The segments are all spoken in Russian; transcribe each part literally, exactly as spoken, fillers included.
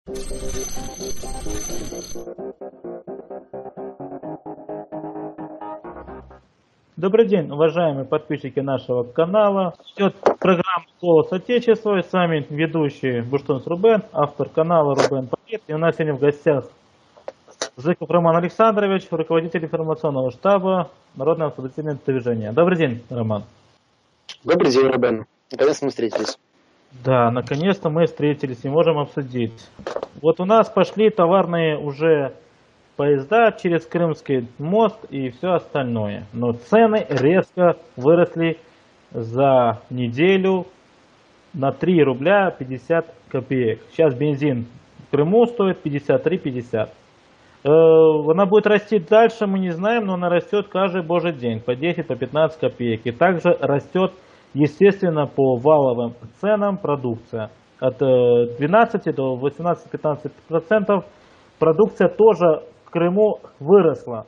Добрый день, уважаемые подписчики нашего канала. Идет программа «Голос Отечества». И с вами ведущий Буштунц Рубен, автор канала Рубен Поэт. И у нас сегодня в гостях Зыков Роман Александрович, руководитель информационного штаба Народного освободительного движения. Добрый день, Роман. Добрый день, Рубен. Наконец-то мы встретились. Да, наконец-то мы встретились и можем обсудить. Вот у нас пошли товарные уже поезда через Крымский мост и все остальное. Но цены резко выросли за неделю на три рубля пятьдесят копеек. Сейчас бензин в Крыму стоит пятьдесят три пятьдесят. Она будет расти дальше, мы не знаем, но она растет каждый божий день по десять, по пятнадцать копеек. И также растет, естественно, по валовым ценам продукция. От двенадцати до восемнадцати-пятнадцати процентов продукция тоже в Крыму выросла.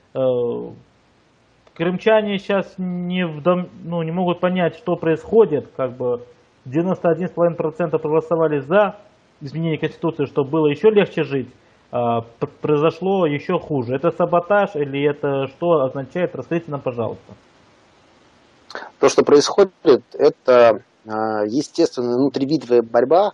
Крымчане сейчас не, вдом, ну, не могут понять, что происходит. Как бы девяносто один и пять десятых процента проголосовали за изменение Конституции, чтобы было еще легче жить. А произошло еще хуже. Это саботаж или это что означает? Расскажите нам, пожалуйста. То, что происходит, это естественная внутривидовая борьба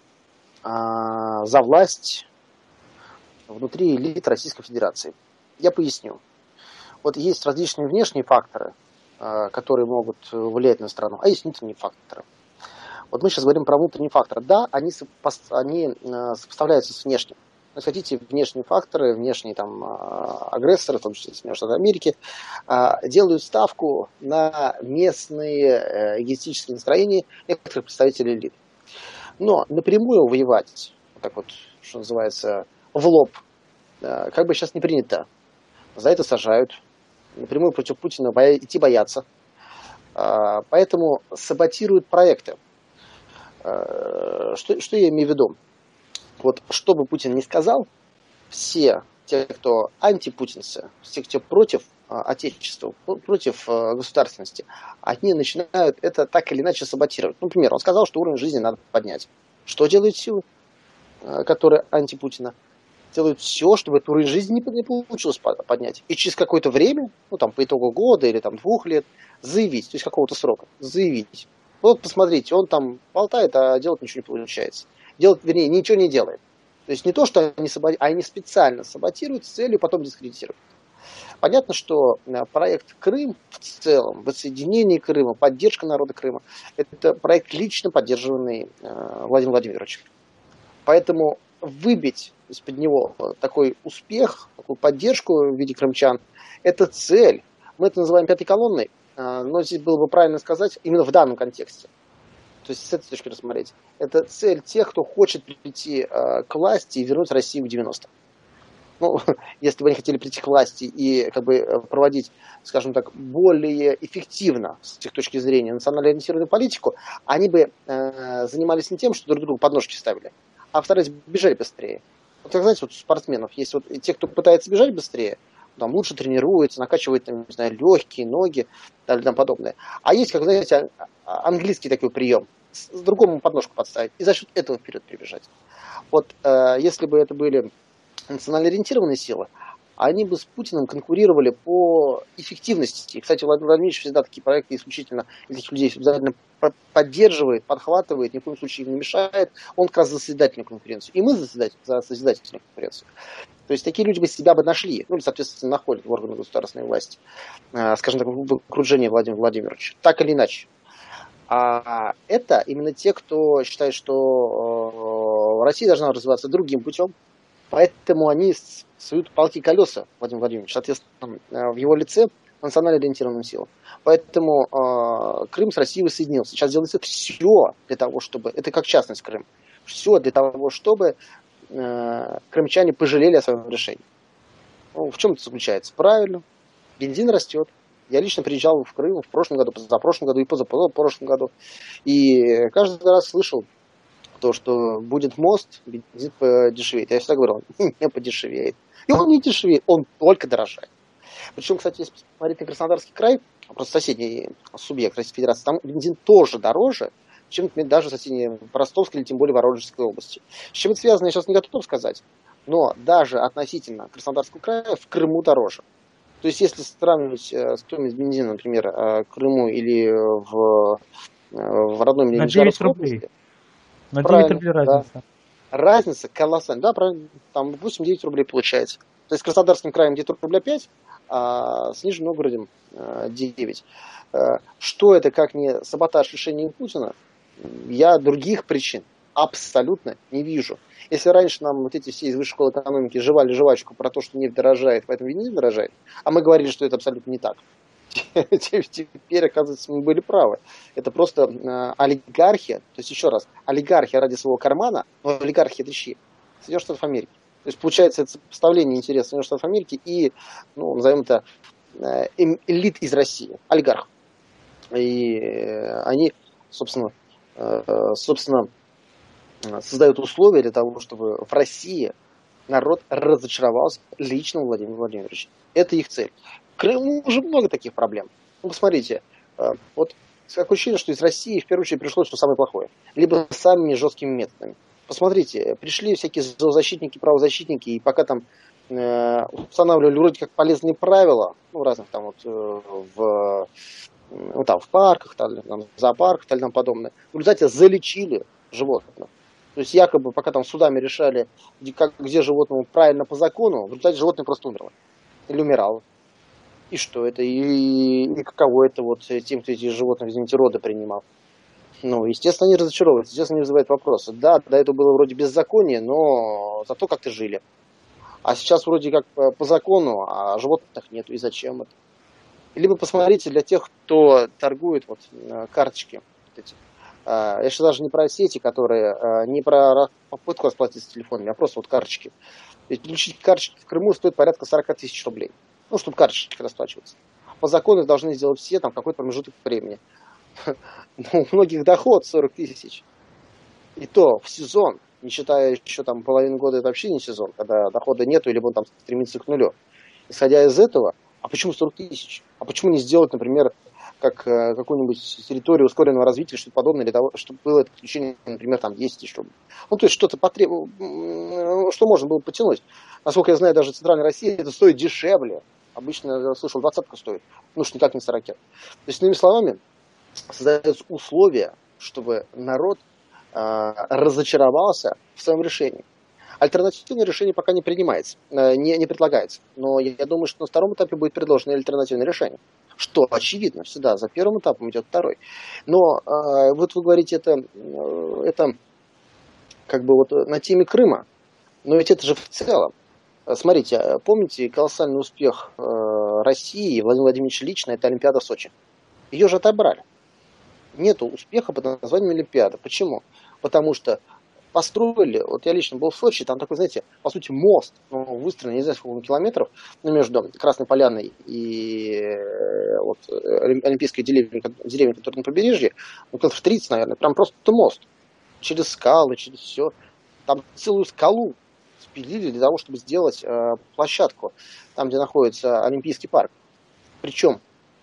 за власть внутри элит Российской Федерации. Я поясню. Вот есть различные внешние факторы, которые могут влиять на страну, а есть внутренние факторы. Вот мы сейчас говорим про внутренние факторы. Да, они, сопо- они сопоставляются с внешним. Если хотите, внешние факторы, внешние там, агрессоры, в том числе Соединенные Штаты Америки, делают ставку на местные эгоистические настроения некоторых представителей элит. Но напрямую воевать, так вот, что называется, в лоб, как бы сейчас не принято. За это сажают. Напрямую против Путина боя... идти боятся. Поэтому саботируют проекты. Что, что я имею в виду? Вот что бы Путин ни сказал, все те, кто антипутинцы, все, кто против отечества, против государственности, они начинают это так или иначе саботировать. Например, он сказал, что уровень жизни надо поднять. Что делают силы, которые антипутина? Делают все, чтобы этот уровень жизни не получилось поднять. И через какое-то время, ну там по итогу года или там двух лет, заявить, то есть какого-то срока, заявить. Вот посмотрите, он там болтает, а делать ничего не получается. Делать, вернее, ничего не делает. То есть не то, что они, саботируют, а они специально саботируют с целью потом дискредитировать. Понятно, что проект Крым в целом, воссоединение Крыма, поддержка народа Крыма, это проект, лично поддерживаемый Владимиром Владимировичем. Поэтому выбить из-под него такой успех, такую поддержку в виде крымчан, это цель. Мы это называем пятой колонной, но здесь было бы правильно сказать именно в данном контексте. То есть с этой точки рассмотреть. Это цель тех, кто хочет прийти к власти и вернуть Россию в девяностые. Ну, если бы они хотели прийти к власти и как бы проводить, скажем так, более эффективно с их точки зрения национально ориентированную политику, они бы э, занимались не тем, что друг другу подножки ставили, а вторые бежали быстрее. Вот, как знаете, вот у спортсменов есть вот те, кто пытается бежать быстрее, там лучше тренируется, накачивает, там, не знаю, легкие, ноги и тому подобное. А есть, как знаете, английский такой прием, с другому подножку подставить и за счет этого вперед прибежать. Вот э, если бы это были национально ориентированные силы, они бы с Путиным конкурировали по эффективности. И, кстати, Владимир Владимирович всегда такие проекты исключительно этих людей обязательно поддерживает, подхватывает, ни в коем случае им не мешает. Он как раз за созидательную конкуренцию. И мы за созидательную конкуренцию. То есть такие люди бы себя бы нашли, ну или, соответственно, находят в органах государственной власти, скажем так, в окружении Владимира Владимировича. Так или иначе. А это именно те, кто считает, что Россия должна развиваться другим путем. Поэтому они суют палки и колеса Владимир Владимирович, соответственно, в его лице национально ориентированным силам. Поэтому э, Крым с Россией воссоединился. Сейчас делается все для того, чтобы, это как частность Крым, все для того, чтобы э, крымчане пожалели о своем решении. Ну, в чем это заключается? Правильно, бензин растет. Я лично приезжал в Крым в прошлом году, позапрошлом году и позапрошлом году. И каждый раз слышал то, что будет мост, бензин подешевеет. Я всегда говорил, он не подешевеет. И он не дешевеет, он только дорожает. Причем, кстати, если посмотреть на Краснодарский край, просто соседний субъект Российской Федерации, там бензин тоже дороже, чем, например, даже в соседней Ростовской или тем более Воронежской области. С чем это связано, я сейчас не готов сказать, но даже относительно Краснодарского края в Крыму дороже. То есть, если сравнивать э, стоимость бензина, например, э, в Крыму или в, э, в родной мне На девять Нижегородской рублей. области, На девять правильно, рублей да. разница. Разница колоссальная. Да, правильно, там восемь-девять рублей получается. То есть, с Краснодарским краем где-то рубля пять, а с Нижним Новгородом э, девять. Э, что это, как не саботаж решения Путина, я других причин абсолютно не вижу. Если раньше нам вот эти все из высшей школы экономики жевали жвачку про то, что нефть дорожает, поэтому бензин дорожает, а мы говорили, что это абсолютно не так. Теперь, оказывается, мы были правы. Это просто э, олигархия, то есть еще раз, олигархия ради своего кармана, но олигархия это чьи? Соединенных Штатов Америки. То есть получается это сопоставление интересов Соединенных Штатов Америки и, ну, назовем это, э, элит из России, олигарх. И э, они, собственно, э, собственно, создают условия для того, чтобы в России народ разочаровался лично в Владимире Владимировиче. Это их цель. В Крыму уже много таких проблем. Ну, посмотрите, вот такое ощущение, что из России в первую очередь пришло все самое плохое. Либо самыми жесткими методами. Посмотрите, пришли всякие зоозащитники, правозащитники, и пока там э, устанавливали вроде как полезные правила, ну, разных там вот э, в, ну, там, в парках, там, в зоопарках и тому подобное, в результате залечили животных. То есть якобы пока там судами решали, где, как, где животному правильно по закону, в результате животное просто умерло. Или умирало. И что это? И, и каково это вот тем, кто эти животных, извините, роды принимал? Ну, естественно, они разочаровываются, естественно, они вызывают вопросы. Да, до этого было вроде беззаконие, но зато как-то жили. А сейчас вроде как по, по закону, а животных нету. И зачем это? Либо посмотрите для тех, кто торгует вот карточки. Вот эти. Я сейчас даже не про сети, которые, не про попытку расплатиться телефонами, а просто вот карточки. Ведь получить карточки в Крыму стоит порядка сорок тысяч рублей. Ну, чтобы карточки расплачиваться. По закону их должны сделать все, там, какой-то промежуток времени. Но у многих доход сорок тысяч. И то в сезон, не считая еще там половину года, это вообще не сезон, когда дохода нету, или он там стремится к нулю. Исходя из этого, а почему сорок тысяч? А почему не сделать, например, как э, какую-нибудь территорию ускоренного развития, что-то подобное, для того, чтобы было это включение, например, там десять тысяч рублей. Ну, то есть что-то потреб... что можно было потянуть. Насколько я знаю, даже в Центральной России это стоит дешевле. Обычно, я слышал, двадцатка стоит. Ну, уж никак не сорок. То есть, иными словами, создаются условия, чтобы народ э, разочаровался в своем решении. Альтернативное решение пока не принимается, э, не, не предлагается. Но я, я думаю, что на втором этапе будет предложено альтернативное решение. Что очевидно, всегда за первым этапом идет второй. Но э, вот вы говорите, это, это как бы вот на теме Крыма. Но ведь это же в целом. Смотрите, помните колоссальный успех э, России, Владимира Владимировича лично, это Олимпиада в Сочи. Ее же отобрали. Нету успеха под названием Олимпиада. Почему? Потому что построили, вот я лично был в Сочи, там такой, знаете, по сути мост, ну, выстроен, не знаю, сколько километров, ну, между Красной Поляной и э, вот, Олимпийской деревней, деревней, которая на побережье, ну, километров тридцать, наверное, прям просто мост. Через скалы, через все. Там целую скалу спилили для того, чтобы сделать э, площадку, там, где находится Олимпийский парк. Причем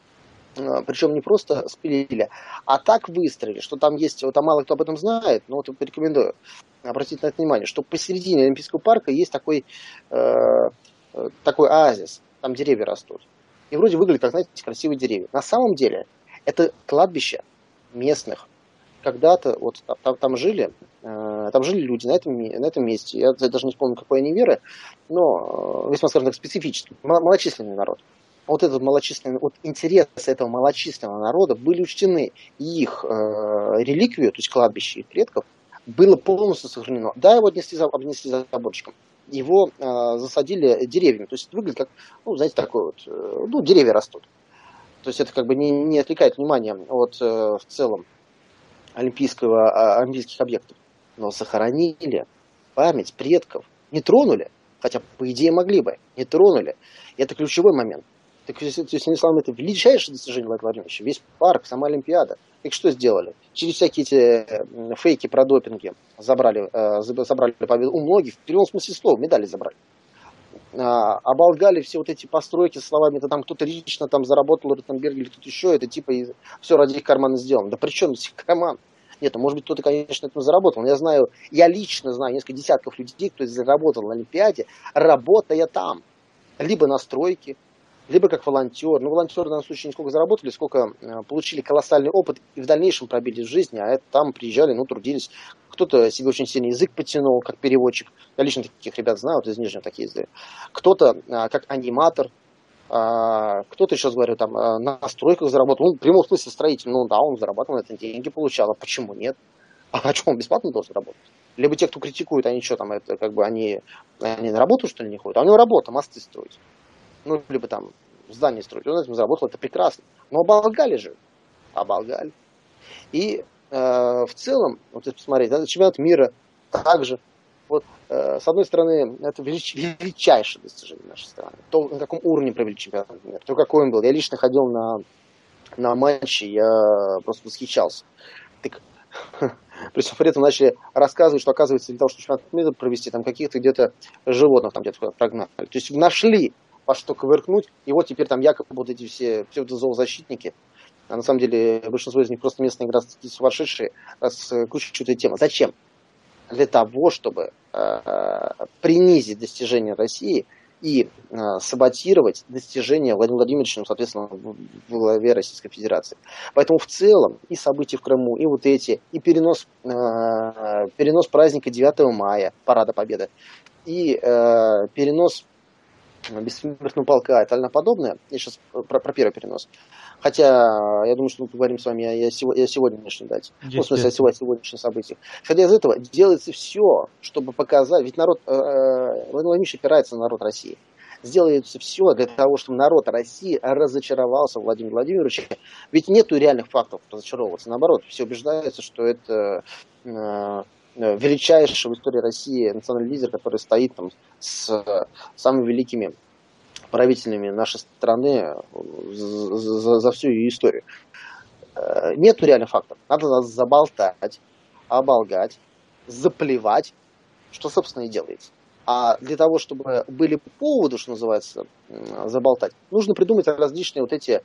Причем не просто спилили, а так выстроили, что там есть, вот там мало кто об этом знает, но вот порекомендую обратить на это внимание, что посередине Олимпийского парка есть такой, э, такой оазис, там деревья растут. И вроде выглядят, как, знаете, красивые деревья. На самом деле это кладбище местных. Когда-то вот там, там жили, э, там жили люди на этом, на этом месте. Я, я даже не вспомню, какой они веры, но весьма, скажем так, специфический, малочисленный народ. Вот этот малочисленный, вот интересы этого малочисленного народа были учтены, и их э, реликвию, то есть кладбище их предков, было полностью сохранено. Да, его отнесли, обнесли заборчиком, его э, засадили деревьями, то есть выглядит как, ну, знаете, такой вот, э, ну, деревья растут. То есть это как бы не, не отвлекает внимание от, э, в целом, олимпийского, э, олимпийских объектов, но сохранили память предков, не тронули, хотя, по идее, могли бы, не тронули. И это ключевой момент. Так, то есть, это величайшее достижение Владимира Владимировича. Весь парк, сама Олимпиада. Так что сделали? Через всякие эти фейки про допинги забрали, забрали победу. У многих, в прямом смысле слова, медали забрали. Оболгали все вот эти постройки словами, это там кто-то лично там заработал, Ротенберг или кто-то еще, это типа все ради их кармана сделано. Да при чем здесь карман? Нет, ну, может быть, кто-то, конечно, этим заработал. Но я знаю, я лично знаю несколько десятков людей, кто заработал на Олимпиаде, работая там. Либо на стройке, либо как волонтер. Ну, волонтеры в данном случае не сколько заработали, сколько э, получили колоссальный опыт и в дальнейшем пробились в жизни, а это там приезжали, ну, трудились. Кто-то себе очень сильный язык подтянул, как переводчик. Я лично таких ребят знаю, вот из Нижнего так ездили. Кто-то э, как аниматор, э, кто-то, еще говорю, там, э, на стройках заработал. Ну, в прямом смысле строитель, ну, да, он зарабатывал на это деньги, получал. А почему нет? А что, он бесплатно должен работать? Либо те, кто критикует, они что там, это как бы они, они на работу, что ли, не ходят? А у него работа, мосты строить. Ну, либо там здание строить. Он этим заработал, это прекрасно. Но оболгали же. Оболгали. И э, в целом, вот если посмотреть, да, чемпионат мира также. Вот, э, с одной стороны, это велич, величайшее достижение нашей страны. То, на каком уровне провели чемпионат мира, то, какой он был. Я лично ходил на, на матчи, я просто восхищался. Так, при этом начали рассказывать, что, оказывается, для того, чтобы чемпионат мира провести, там каких-то где-то животных там где-то прогнали. То есть нашли, по что ковыркнуть, и вот теперь там якобы вот эти все псевдозоозащитники, а на самом деле большинство из них просто местные городские сумасшедшие, раскручивают эту тему. Зачем? Для того, чтобы э, принизить достижения России и э, саботировать достижения Владимира Владимировича, ну, соответственно, в, в главе Российской Федерации. Поэтому в целом и события в Крыму, и вот эти, и перенос, э, перенос праздника девятого мая, Парада Победы, и э, перенос Бессмертного полка и так далее подобное. Я сейчас про, про первый перенос. Хотя, я думаю, что мы поговорим с вами о, о сегодняшней дате. Ну, в смысле, о сегодняшних событиях. Исходя из этого, делается все, чтобы показать, ведь народ, э, Владимир Владимирович опирается на народ России. Сделается все для того, чтобы народ России разочаровался в Владимире Владимировиче. Ведь нету реальных фактов разочаровываться. Наоборот, все убеждаются, что это э, величайший в истории России национальный лидер, который стоит там с самыми великими правителями нашей страны за, за, за всю ее историю. Нету реальных фактов. Надо нас заболтать, оболгать, заплевать, что, собственно, и делается. А для того, чтобы были поводы, что называется, заболтать, нужно придумать различные вот эти,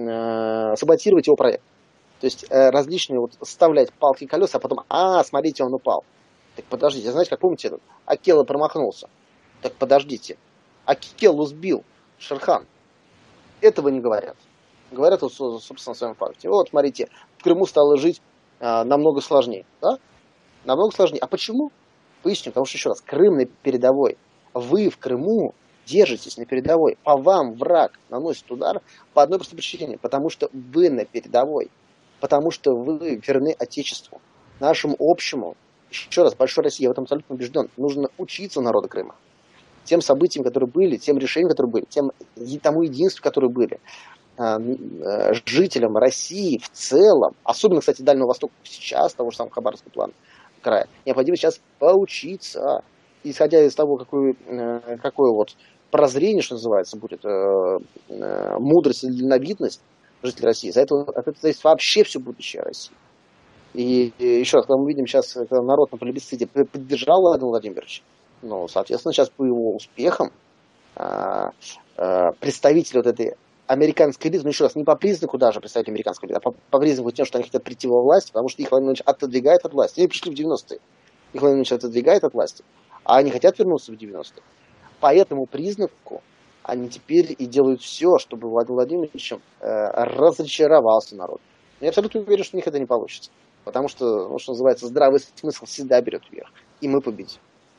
э, саботировать его проект. То есть э, различные вот вставлять палки и колеса, а потом, а, смотрите, он упал. Так подождите, знаете, как помните этот? Акела промахнулся. Так подождите. Акелу сбил Шерхан. Этого не говорят. Говорят, вот, собственно, о своем факте. Вот, смотрите, в Крыму стало жить а, намного сложнее. Да? Намного сложнее. А почему? Поясню, потому что, еще раз, Крым на передовой. Вы в Крыму держитесь на передовой. По вам враг наносит удар по одной простой причине. Потому что вы на передовой. Потому что вы верны Отечеству. Нашему общему. Еще раз, большой России, я в этом абсолютно убежден. Нужно учиться народу Крыма. Тем событиям, которые были, тем решениям, которые были, тем, тому единству, которые были. Жителям России в целом, особенно, кстати, Дальнего Востока сейчас, того же самого Хабаровского плана края, необходимо сейчас поучиться, исходя из того, какое, какое вот прозрение, что называется, будет, мудрость и дальновидность жителей России. За это, от этого зависит вообще все будущее России. И, и еще раз, когда мы видим сейчас, когда народ на плебисците поддержал Владимира Владимировича, ну, соответственно, сейчас по его успехам а, а, представители вот этой американской элиты, ну, еще раз, не по признаку даже представители американской элиты, а по, по признаку тем, что они хотят прийти во власть, потому что их Владимир Владимирович отодвигает от власти. Они пришли в девяностые. Их Владимир Владимирович отодвигает от власти, а они хотят вернуться в девяностые. По этому признаку они теперь и делают все, чтобы Владимир Владимирович э, разочаровался народ. Я абсолютно уверен, что у них это не получится. Потому что, ну, что называется, здравый смысл всегда берет вверх. И мы победим.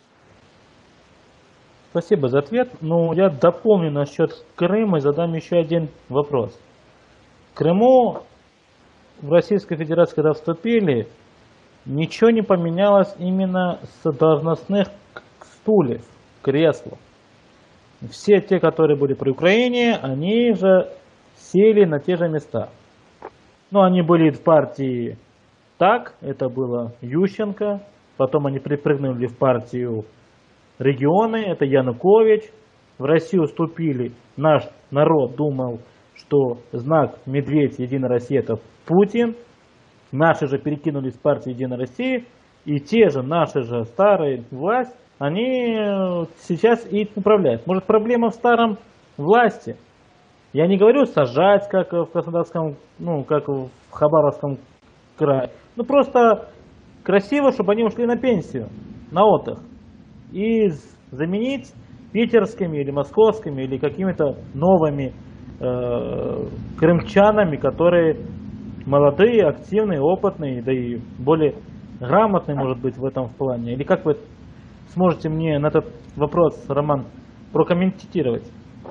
Спасибо за ответ. Ну, я дополню насчет Крыма и задам еще один вопрос. В Крыму, в Российской Федерации, когда вступили, ничего не поменялось именно с должностных стульев, кресел. Все те, которые были при Украине, они же сели на те же места. Ну, они были в партии так, это было Ющенко, потом они припрыгнули в партию регионы, это Янукович. В Россию уступили, наш народ думал, что знак медведь Единая Россия это Путин. Наши же перекинулись в партию Единая Россия, и те же, наши же старые власть, они сейчас и управляют. Может, проблема в старом власти? Я не говорю сажать, как в Краснодарском, ну, как в Хабаровском крае. Ну просто красиво, чтобы они ушли на пенсию, на отдых. И заменить питерскими или московскими или какими-то новыми э, крымчанами, которые молодые, активные, опытные, да и более грамотные, может быть, в этом плане. Или как вы сможете мне на этот вопрос, Роман, прокомментировать?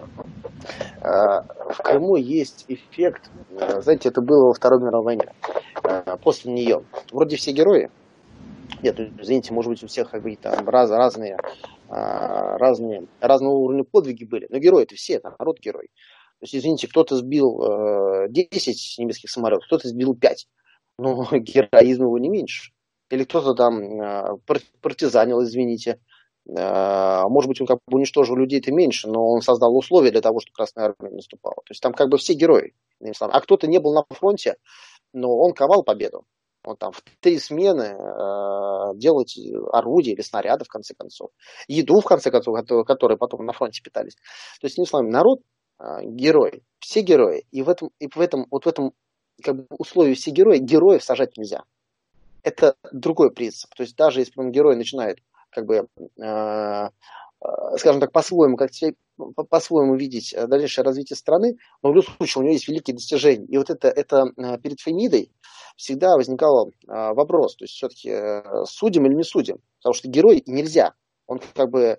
В Крыму есть эффект, знаете, это было во Второй мировой войне, после нее. Вроде все герои, нет, извините, может быть, у всех какие-то раз, разные, разные, разного уровня подвиги были, но герои-то все, это народ герой. То есть, извините, кто-то сбил десять немецких самолетов, кто-то сбил пять, но героизм его не меньше. Или кто-то там партизанил, извините. Может быть, он как бы уничтожил людей-то меньше, но он создал условия для того, чтобы Красная Армия наступала. То есть там как бы все герои. А кто-то не был на фронте, но он ковал победу. Он там в три смены э, делать орудия или снаряды, в конце концов. Еду, в конце концов, которые потом на фронте питались. То есть, не словами, народ э, герой. Все герои. И в этом, и в этом, вот в этом как бы, условии все герои, героев сажать нельзя. Это другой принцип. То есть даже если он герой начинает как бы, э, скажем так, по-своему, как по-своему видеть дальнейшее развитие страны, но в любом случае у него есть великие достижения. И вот это, это перед Фемидой всегда возникал вопрос, то есть все-таки судим или не судим, потому что герой нельзя, он как бы,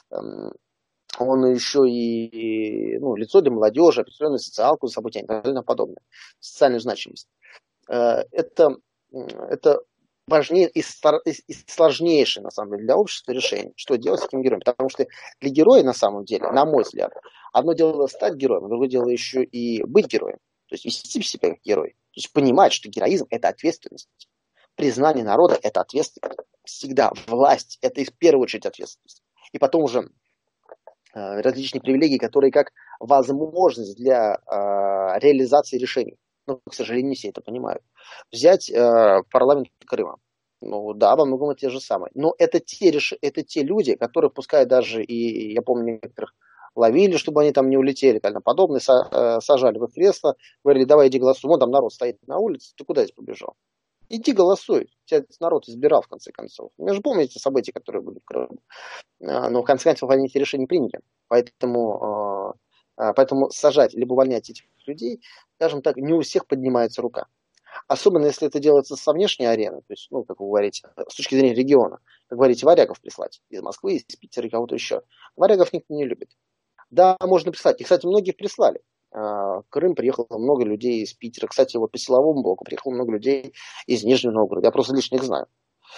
он еще и ну, лицо для молодежи, определенную социалку за собой тянет и далее подобное, социальную значимость. Это, это важнее и, и сложнейшее, на самом деле, для общества решение, что делать с этим героем. Потому что для героя, на самом деле, на мой взгляд, одно дело стать героем, другое дело еще и быть героем. То есть вести себя как герой. То есть понимать, что героизм – это ответственность. Признание народа – это ответственность. Всегда власть – это в первую очередь ответственность. И потом уже э, различные привилегии, которые как возможность для э, реализации решений. Но, к сожалению, не все это понимают. Взять э, парламент Крыма. Ну да, во многом это те же самые. Но это те, это те люди, которые, пускай даже и, я помню, некоторых ловили, чтобы они там не улетели, и так далее, подобное, сажали в их кресло, говорили, давай иди голосуй. Вон там народ стоит на улице, ты куда здесь побежал? Иди голосуй. Тебя народ избирал, в конце концов. Вы же помните события, которые были в Крыму. Но, в конце концов, они эти решения приняли. Поэтому... Поэтому сажать либо увольнять этих людей, скажем так, не у всех поднимается рука. Особенно если это делается со внешней арены, то есть, ну, как вы говорите, с точки зрения региона. Как говорите, варягов прислать из Москвы, из Питера и кого-то еще. Варягов никто не любит. Да, можно прислать. И, кстати, многих прислали. В Крым приехало много людей из Питера. Кстати, вот по силовому блоку приехало много людей из Нижнего Новгорода. Я просто лично их знаю,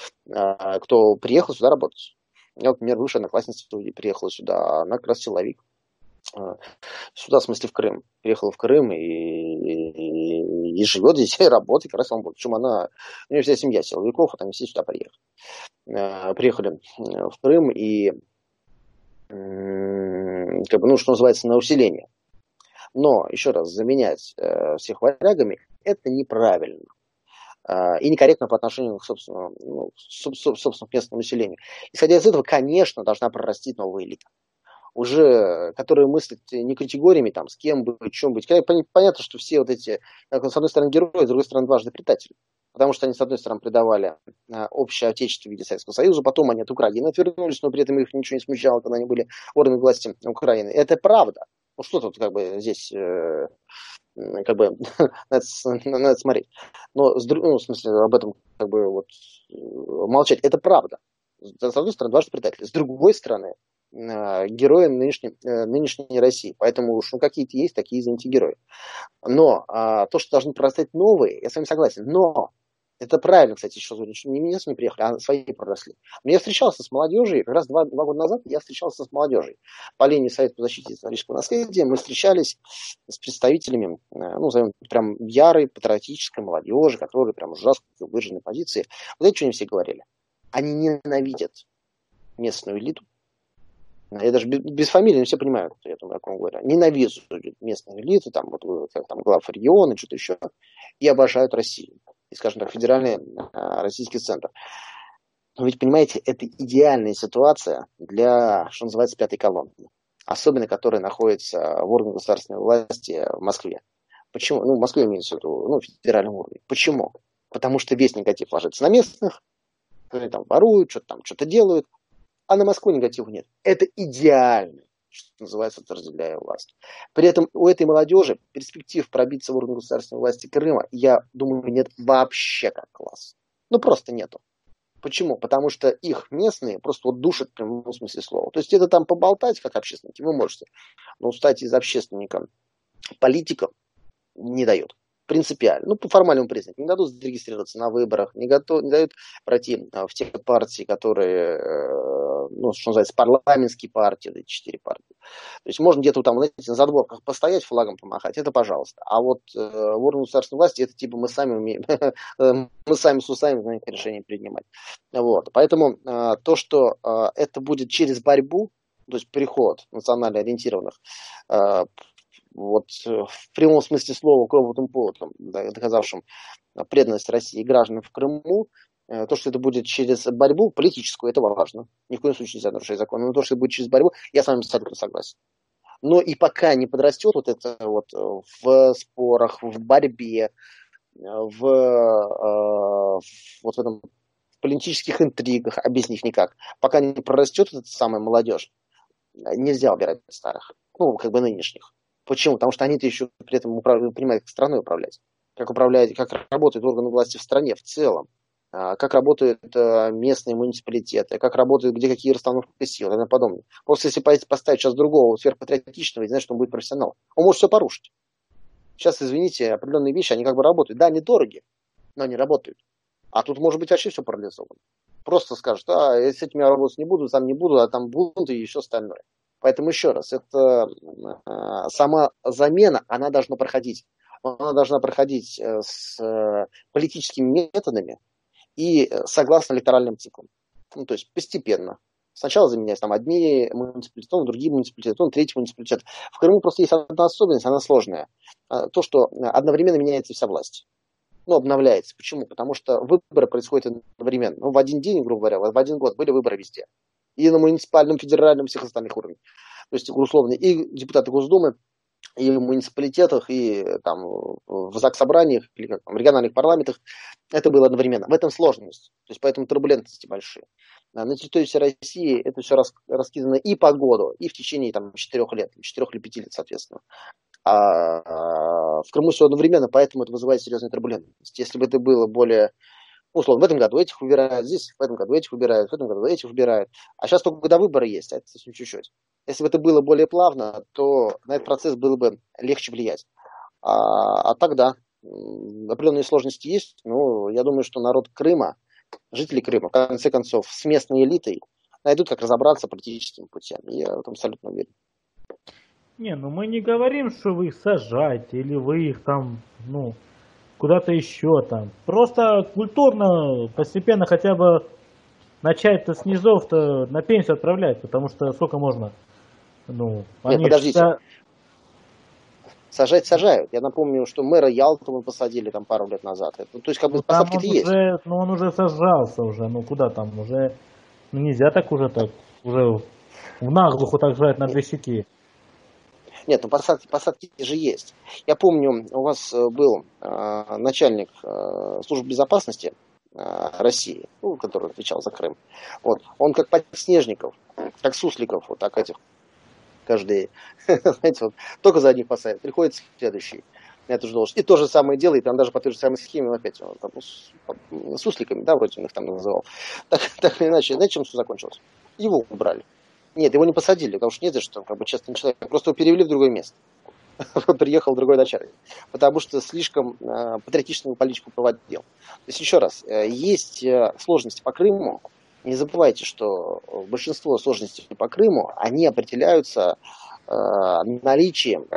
кто приехал сюда работать. У меня, например, бывшая одноклассница приехала сюда, она как раз силовик. Сюда, в смысле, в Крым. Приехала в Крым и, и, и живет здесь, и работает, как раз он будет. Причем она, у нее вся семья силовиков, вот они все сюда приехали. Приехали в Крым и, как бы, ну, что называется, на усиление. Но, еще раз, заменять всех варягами – это неправильно. И некорректно по отношению к собственному, ну, собственному местному населению. Исходя из этого, конечно, должна прорастить новая элита. Уже, которые мыслят не категориями, там, с кем быть, чем быть. Понятно, что все вот эти, с одной стороны, герои, с другой стороны, дважды предатели. Потому что они, с одной стороны, предавали общее отечество в виде Советского Союза, потом они от Украины отвернулись, но при этом их ничего не смущало, когда они были органами власти Украины. Это правда. Ну что тут как бы здесь э, как бы надо, надо смотреть. Но с, ну, в смысле об этом как бы вот молчать. Это правда. С одной стороны, дважды предатели. С другой стороны, героем нынешней, нынешней России. Поэтому уж ну, какие-то есть, такие, извините, герои. Но а, то, что должны прорастать новые, я с вами согласен. Но это правильно, кстати, еще не меня не приехали, а свои проросли. Но я встречался с молодежью, как раз два, два года назад я встречался с молодежью. По линии Совета по защите исторического наследия мы встречались с представителями, ну, назовем, прям ярой патриотической молодежи, которые прям ужасно выраженной позиции. Вот знаете, что они все говорили? Они ненавидят местную элиту. Я даже без, без фамилии, но все понимают, что я там о ком говорю. Ненавижу местную элиту, там, вот, там, глав региона, что-то еще. И обожают Россию. И, скажем так, федеральный а, российский центр. Но ведь, понимаете, это идеальная ситуация для, что называется, пятой колонны. Особенно, которая находится в органах государственной власти в Москве. Почему? Ну, в Москве имеется в виду, ну, в федеральном уровне. Почему? потому что весь негатив ложится на местных, которые там воруют, что-то там что-то делают, а на Москву негатива нет. Это идеально, что называется, разделяя власть. При этом у этой молодежи перспектив пробиться в орган государственной власти Крыма, я думаю, нет вообще как класс. Ну, просто нету. Почему? Потому что их местные просто вот душат в прямом смысле слова. То есть это там поболтать, как общественники, вы можете, но стать из общественника политиком не дают. Принципиально. Ну, по формальному признаку. Не дадут зарегистрироваться на выборах, не, готов, не дают пройти в те партии, которые, ну, что называется, парламентские партии, да, четыре партии. То есть можно где-то там, знаете, на задворках постоять, флагом помахать, это пожалуйста. А вот э, в органах государственной власти это типа мы сами умеем, мы сами с усами знаем, как решение принимать. Вот. Поэтому э, то, что э, это будет через борьбу, то есть переход национально ориентированных, э, вот в прямом смысле слова, кровавым поводом, доказавшим преданность России и гражданам в Крыму, то, что это будет через борьбу политическую, это важно. Ни в коем случае нельзя нарушать закон. Но то, что это будет через борьбу, я с вами абсолютно согласен. Но и пока не подрастет вот это вот в спорах, в борьбе, в, вот в этом в политических интригах, а без них никак, пока не прорастет эта самая молодежь, нельзя убирать старых, ну, как бы нынешних. Почему? Потому что они-то еще при этом управляют, понимают, как страной управлять. Как, управляют, как работают органы власти в стране в целом. Как работают местные муниципалитеты. Как работают, где какие расстановки сил и тому подобное. Просто если поставить сейчас другого сверхпатриотичного, и знаешь, что он будет профессионал. Он может все порушить. Сейчас, извините, определенные вещи, они как бы работают. Да, они дороги, но они работают. А тут может быть вообще все парализовано. Просто скажут, а, я с этим я работать не буду, там не буду, а там будут и все остальное. Поэтому еще раз, это э, сама замена, она должна проходить. Она должна проходить э, с э, политическими методами и э, согласно электоральным циклам. Ну, то есть постепенно. Сначала заменяются там одни муниципалитеты, другие муниципалитеты, третий муниципалитет. В Крыму просто есть одна особенность, она сложная. То, что одновременно меняется вся власть. Ну, обновляется. Почему? Потому что выборы происходят одновременно. Ну, в один день, грубо говоря, в один год были выборы везде. И на муниципальном, федеральном, всех остальных уровнях. То есть, условно, и депутаты Госдумы, и в муниципалитетах, и там в заксобраниях, или как там, в региональных парламентах, это было одновременно. В этом сложность. То есть, поэтому турбулентности большие. На территории всей России это все раскидано и по году, и в течение там, четырех лет, четырех или пяти лет, соответственно. А в Крыму все одновременно, поэтому это вызывает серьезную турбулентность. Если бы это было более... Условно, в этом году этих выбирают, здесь в этом году этих выбирают, в этом году этих выбирают. А сейчас только когда выборы есть, а это совсем чуть-чуть. Если бы это было более плавно, то на этот процесс было бы легче влиять. А, а тогда определенные сложности есть, но я думаю, что народ Крыма, жители Крыма, в конце концов, с местной элитой найдут, как разобраться политическими путями. Я в этом абсолютно уверен. Не, ну мы не говорим, что вы их сажаете, или вы их там, ну... куда-то еще там. Просто культурно, постепенно хотя бы начать-то с низов-то на пенсию отправлять, потому что сколько можно? Ну, Нет, подождите. Всегда... Сажать сажают. Я напомню, что мэра Ялты мы посадили там пару лет назад. Это, то есть как бы ну, посадки-то есть. Уже, ну он уже сажался уже, ну куда там, уже ну, нельзя так уже так, уже в наглуху так жать на две щеки. Нет, ну посадки, посадки же есть. Я помню, у вас был э, начальник э, службы безопасности э, России, ну, который отвечал за Крым. Вот. Он как подснежников, как сусликов, вот так этих, каждый, знаете, вот, только за одних посадит, приходит следующий на эту же должность. И то же самое делает, он даже по той же самой схеме, опять, он, там, с, с сусликами, да, вроде он их там называл. Так, так или иначе, знаете, чем все закончилось? Его убрали. Нет, его не посадили, потому что не за что, как бы честный человек. Просто его перевели в другое место. Приехал другой начальник. Потому что слишком э, патриотичную политику проводил. То есть, еще раз, э, есть э, сложности по Крыму. Не забывайте, что большинство сложностей по Крыму, они определяются э, наличием,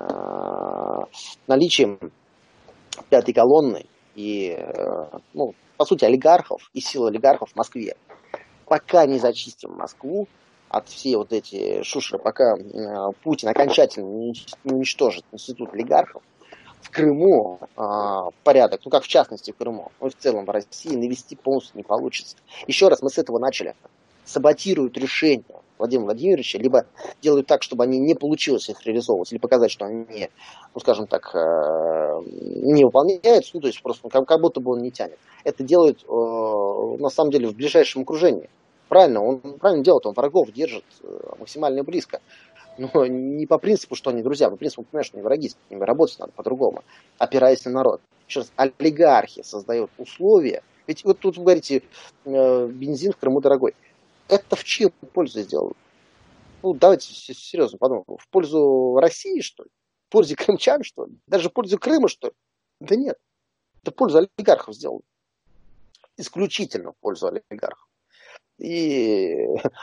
э, наличием пятой колонны и, э, ну, по сути, олигархов и сил олигархов в Москве. Пока не зачистим Москву от всей вот эти шушеры, пока э, Путин окончательно не уничтожит институт олигархов, в Крыму э, порядок, ну как в частности в Крыму, но и в целом в России навести полностью не получится. Еще раз, мы с этого начали. Саботируют решение Владимира Владимировича, либо делают так, чтобы они не получилось их реализовывать, или показать, что они, ну, скажем так, не выполняются, ну, то есть просто как, как будто бы он не тянет. Это делают, на самом деле, в ближайшем окружении. Правильно, он правильно делает, он врагов держит максимально близко. Но не по принципу, что они друзья, по принципу, понимаешь, что они враги, с ними работать надо по-другому, опираясь на народ. Еще раз, олигархи создают условия. Ведь вот тут вы говорите, бензин в Крыму дорогой. Это в чью пользу сделано? Ну, давайте серьезно подумаем. В пользу России, что ли? В пользу крымчан, что ли? Даже в пользу Крыма, что ли? Да нет. Это в пользу олигархов сделано. Исключительно в пользу олигархов. И,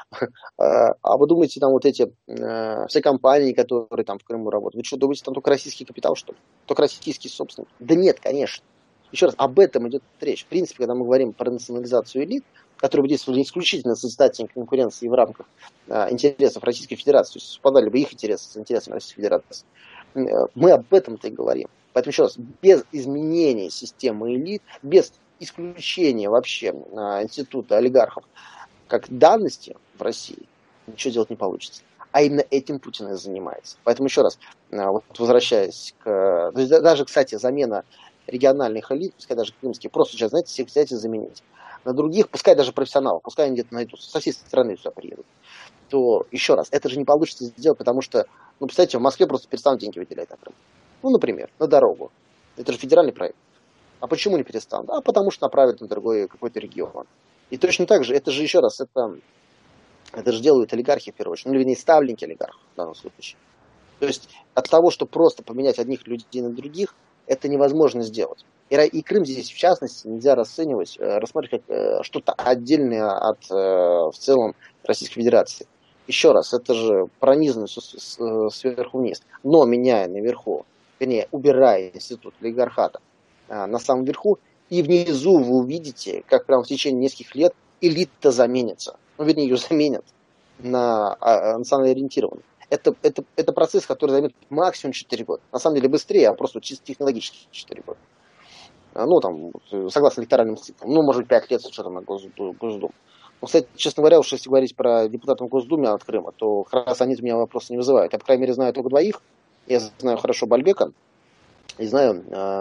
а вы думаете, там вот эти все компании, которые там в Крыму работают, вы что, думаете, там только российский капитал, что ли? Только российские собственники? Да нет, конечно. Еще раз, об этом идет речь. В принципе, когда мы говорим про национализацию элит, которые бы действовали исключительно создательной конкуренции в рамках а, интересов Российской Федерации, то есть совпадали бы их интересы с интересами Российской Федерации, мы об этом-то и говорим. Поэтому еще раз, без изменения системы элит, без исключения вообще а, института олигархов как данности в России, ничего делать не получится. А именно этим Путин и занимается. Поэтому еще раз, вот возвращаясь к... То есть даже, кстати, замена региональных элит, пускай даже крымские, просто сейчас, знаете, всех взять и заменить. На других, пускай даже профессионалов, пускай они где-то найдутся, со всей страны сюда приедут. То, еще раз, это же не получится сделать, потому что, ну, представьте, в Москве просто перестанут деньги выделять на Крым. Ну, например, на дорогу. Это же федеральный проект. А почему не перестанут? А потому что направят на другой какой-то регион. И точно так же, это же еще раз, это, это же делают олигархи в первую очередь, ну, вернее, ставленники олигархов в данном случае. То есть от того, что просто поменять одних людей на других, это невозможно сделать. И, и Крым здесь, в частности, нельзя расценивать, рассматривать как что-то отдельное от в целом Российской Федерации. Еще раз, это же пронизано сверху вниз. Но меняя наверху, вернее, убирая институт олигархата на самом верху, и внизу вы увидите, как прямо в течение нескольких лет элита заменится. Ну, вернее, ее заменят на национально ориентированную. Это, это, это процесс, который займет максимум четыре года. На самом деле быстрее, а просто чисто технологически четыре года. Ну, там, согласно электоральным циклам. Ну, может, пять лет с учетом на Госдуму. Ну, кстати, честно говоря, уж если говорить про депутатов Госдумы от Крыма, то как раз они у меня вопросы не вызывают. Я, по крайней мере, знаю только двоих. Я знаю хорошо Бальбека и знаю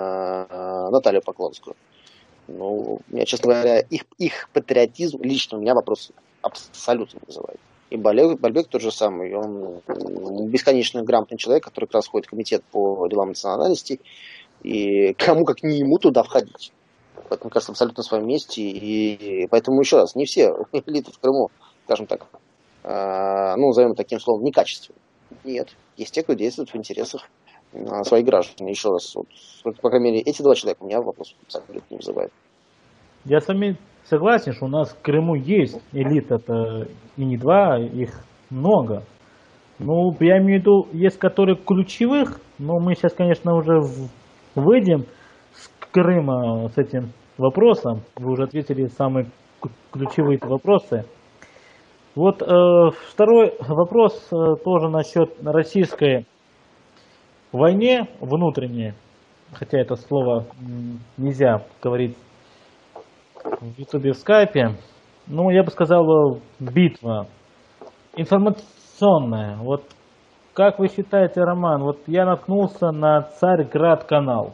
э, Наталью Поклонскую. Ну, меня, честно говоря, их, их патриотизм лично у меня вопрос абсолютно не вызывает. И Бальбек, Бальбек тот же самый, он бесконечно грамотный человек, который как раз ходит в комитет по делам национальностей, и кому как не ему туда входить. Поэтому, кажется, абсолютно на своем месте, и поэтому еще раз, не все элиты в Крыму, скажем так, э, ну, назовем таким словом, некачественные. Нет, есть те, кто действует в интересах своих граждан. Еще раз, вот, по крайней мере, эти два человека у меня вопрос абсолютно не вызывают. Я с вами согласен, что у нас в Крыму есть элита-то и не два, их много. Ну, я имею в виду, есть которые ключевых, но мы сейчас, конечно, уже выйдем с Крыма с этим вопросом. Вы уже ответили самые ключевые вопросы. Вот э, второй вопрос э, тоже насчет российской войне внутренней, хотя это слово нельзя говорить в Ютубе, в Скайпе. Ну, я бы сказал, битва информационная. Вот как вы считаете, Роман, вот я наткнулся на Царьград-канал.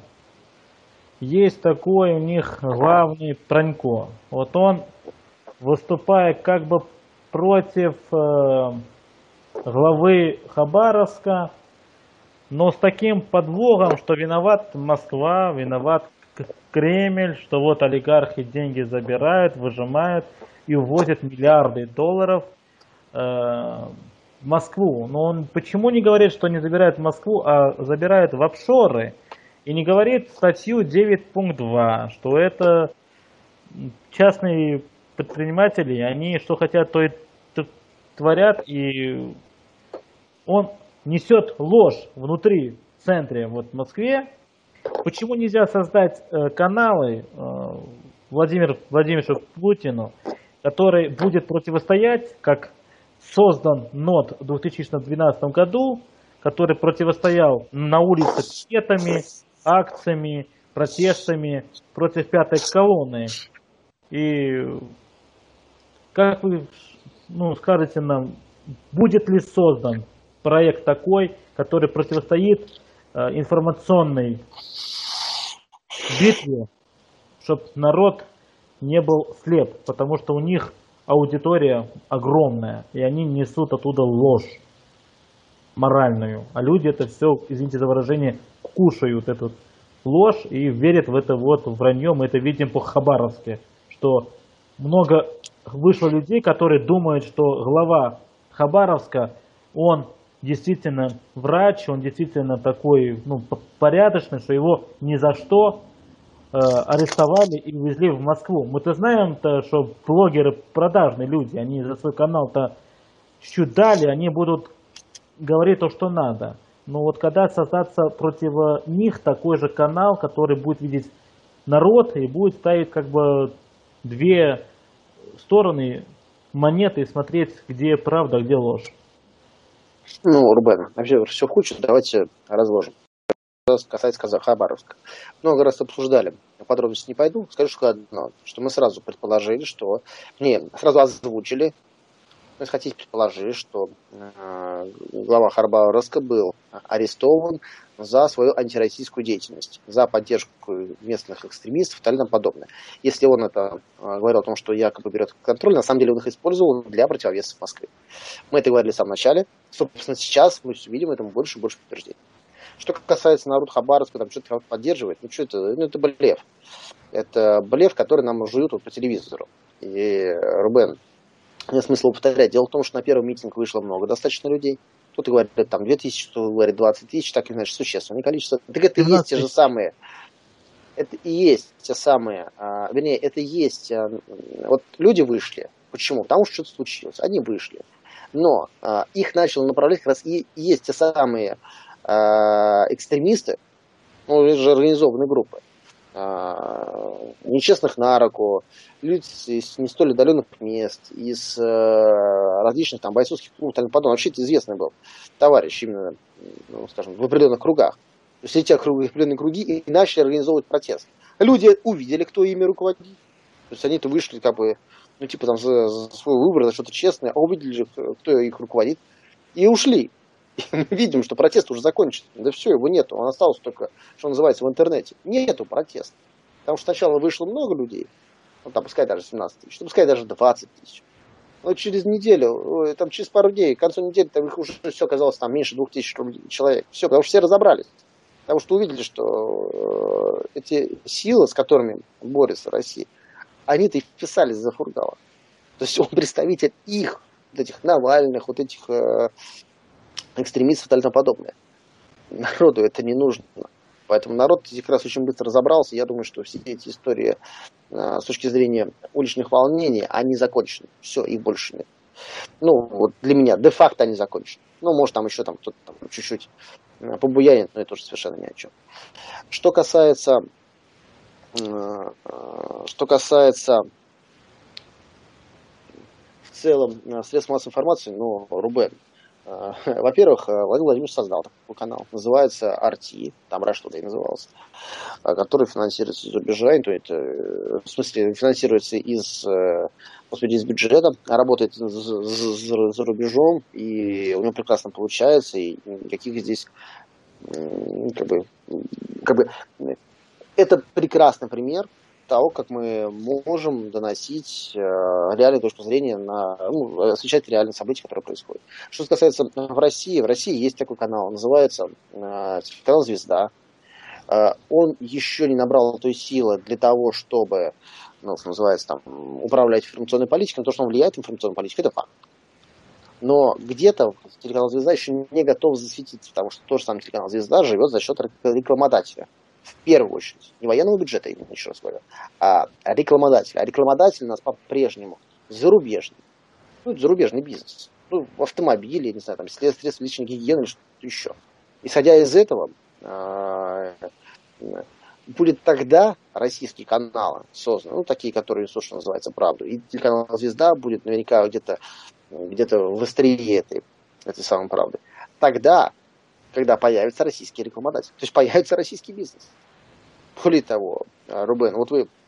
Есть такой у них главный Пронько. Вот он, выступая как бы против э, главы Хабаровска, но с таким подвохом, что виноват Москва, виноват Кремль, что вот олигархи деньги забирают, выжимают и увозят миллиарды долларов э, в Москву. Но он почему не говорит, что не забирает в Москву, а забирает в офшоры? И не говорит статью девять пункт два, что это частные предприниматели, они что хотят, то и творят, и он несет ложь внутри, в центре, вот в Москве. Почему нельзя создать э, каналы э, Владимиру Владимировичу Путину, который будет противостоять, как создан НОТ в две тысячи двенадцатом году, который противостоял на улице пикетами, акциями, протестами против пятой колонны. И как вы ну, скажете нам, будет ли создан проект такой, который противостоит э, информационной битве, чтобы народ не был слеп, потому что у них аудитория огромная, и они несут оттуда ложь моральную, а люди это все, извините за выражение, кушают эту ложь и верят в это вот вранье. Мы это видим по Хабаровске, что много вышло людей, которые думают, что глава Хабаровска, он действительно врач, он действительно такой, ну, порядочный, что его ни за что э, арестовали и увезли в Москву. Мы-то знаем-то, что блогеры продажные люди, они за свой канал-то чуть дали, они будут говорить то, что надо. Но вот когда создаться против них такой же канал, который будет видеть народ и будет ставить как бы две стороны монеты и смотреть, где правда, где ложь. Ну, Рубен, вообще все худшее, давайте разложим. Что касается Хабаровска. Много раз обсуждали, подробности не пойду. Скажу что одно, что мы сразу предположили, что... Не, сразу озвучили, если хотите, предположили, что э, глава Хабаровска был арестован за свою антироссийскую деятельность, за поддержку местных экстремистов и так далее и тому подобное. Если он это э, говорил о том, что якобы берет контроль, на самом деле он их использовал для противовеса в Москве. Мы это говорили в самом начале. Собственно, сейчас мы видим этому больше и больше подтверждений. Что касается народа Хабаровска, там что-то кого-то поддерживает, ну что это, ну это блеф. Это блеф, который нам жуют вот по телевизору. И, Рубен, нет смысла повторять. Дело в том, что на первый митинг вышло много достаточно людей. Кто-то говорит, там две тысячи, кто-то говорит двадцать тысяч, так или иначе, существенное количество. Так это и есть те же самые, это и есть те самые, а, вернее, это и есть, а, вот люди вышли. Почему? Потому что что-то случилось. Они вышли. Но а, их начало направлять как раз и есть те самые а, экстремисты, ну, это же организованные группы, а, нечестных на руку, люди из не столь отдаленных мест, из э, различных там бойцовских клубов, так подобное. Вообще это известный был товарищ именно, ну, скажем, в определенных кругах. То есть эти определенные круги и начали организовывать протест. Люди увидели, кто ими руководит. То есть они-то вышли как бы, ну типа там за, за свой выбор, за что-то честное, а увидели же, кто их руководит, и ушли. И мы видим, что протест уже закончен. Да все, его нету. Он остался только, что называется, в интернете. Нету протеста. Потому что сначала вышло много людей, ну там пускай даже семнадцать тысяч, ну, пускай даже двадцать тысяч. Но через неделю, там через пару дней, к концу недели, там их уже все оказалось там меньше двух тысяч человек. Все, потому что все разобрались. Потому что увидели, что эти силы, с которыми борется Россия, они-то и вписались за Фургала. То есть он представитель их, вот этих Навальных, вот этих э, экстремистов и тому подобное. Народу это не нужно. Поэтому народ как раз очень быстро разобрался. Я думаю, что все эти истории э, с точки зрения уличных волнений, они закончены. Все, их больше нет. Ну, вот для меня де-факто они закончены. Ну, может, там еще там кто-то там чуть-чуть э, побуянит, но это уже совершенно ни о чем. Что касается, э, э, что касается в целом э, средств массовой информации, ну, Рубен, во-первых, Владимир Владимирович создал такой канал, называется ар ти, там Rush Today назывался, который финансируется из-за рубежа, то это, в смысле, финансируется из, господи, из бюджета, работает за, за, за рубежом, и у него прекрасно получается, и никаких здесь, как бы, как бы, это прекрасный пример того, как мы можем доносить э, реальную точку зрения на, ну, освещать реальные события, которые происходят. Что касается в России, в России есть такой канал, называется э, канал «Звезда». Э, он еще не набрал той силы для того, чтобы, ну, что называется, там, управлять информационной политикой, но то, что он влияет на информационную политику, это факт. Но где-то телеканал «Звезда» еще не готов засветиться, потому что тот же самый телеканал «Звезда» живет за счет рекламодателя. В первую очередь, не военного бюджета, именно, еще раз говорю, а рекламодатель. А рекламодатель у нас по-прежнему зарубежный. Ну, это зарубежный бизнес. Ну, автомобили, не знаю, там, средства личной гигиены или что-то еще. Исходя из этого, будет тогда российские каналы созданы, ну, такие, которые, собственно, называются «Правду». И телеканал «Звезда» будет наверняка где-то где-то в острие этой, этой самой правды. Тогда, когда появится российский рекламодатель. То есть появится российский бизнес. Более того, Рубен, вот вы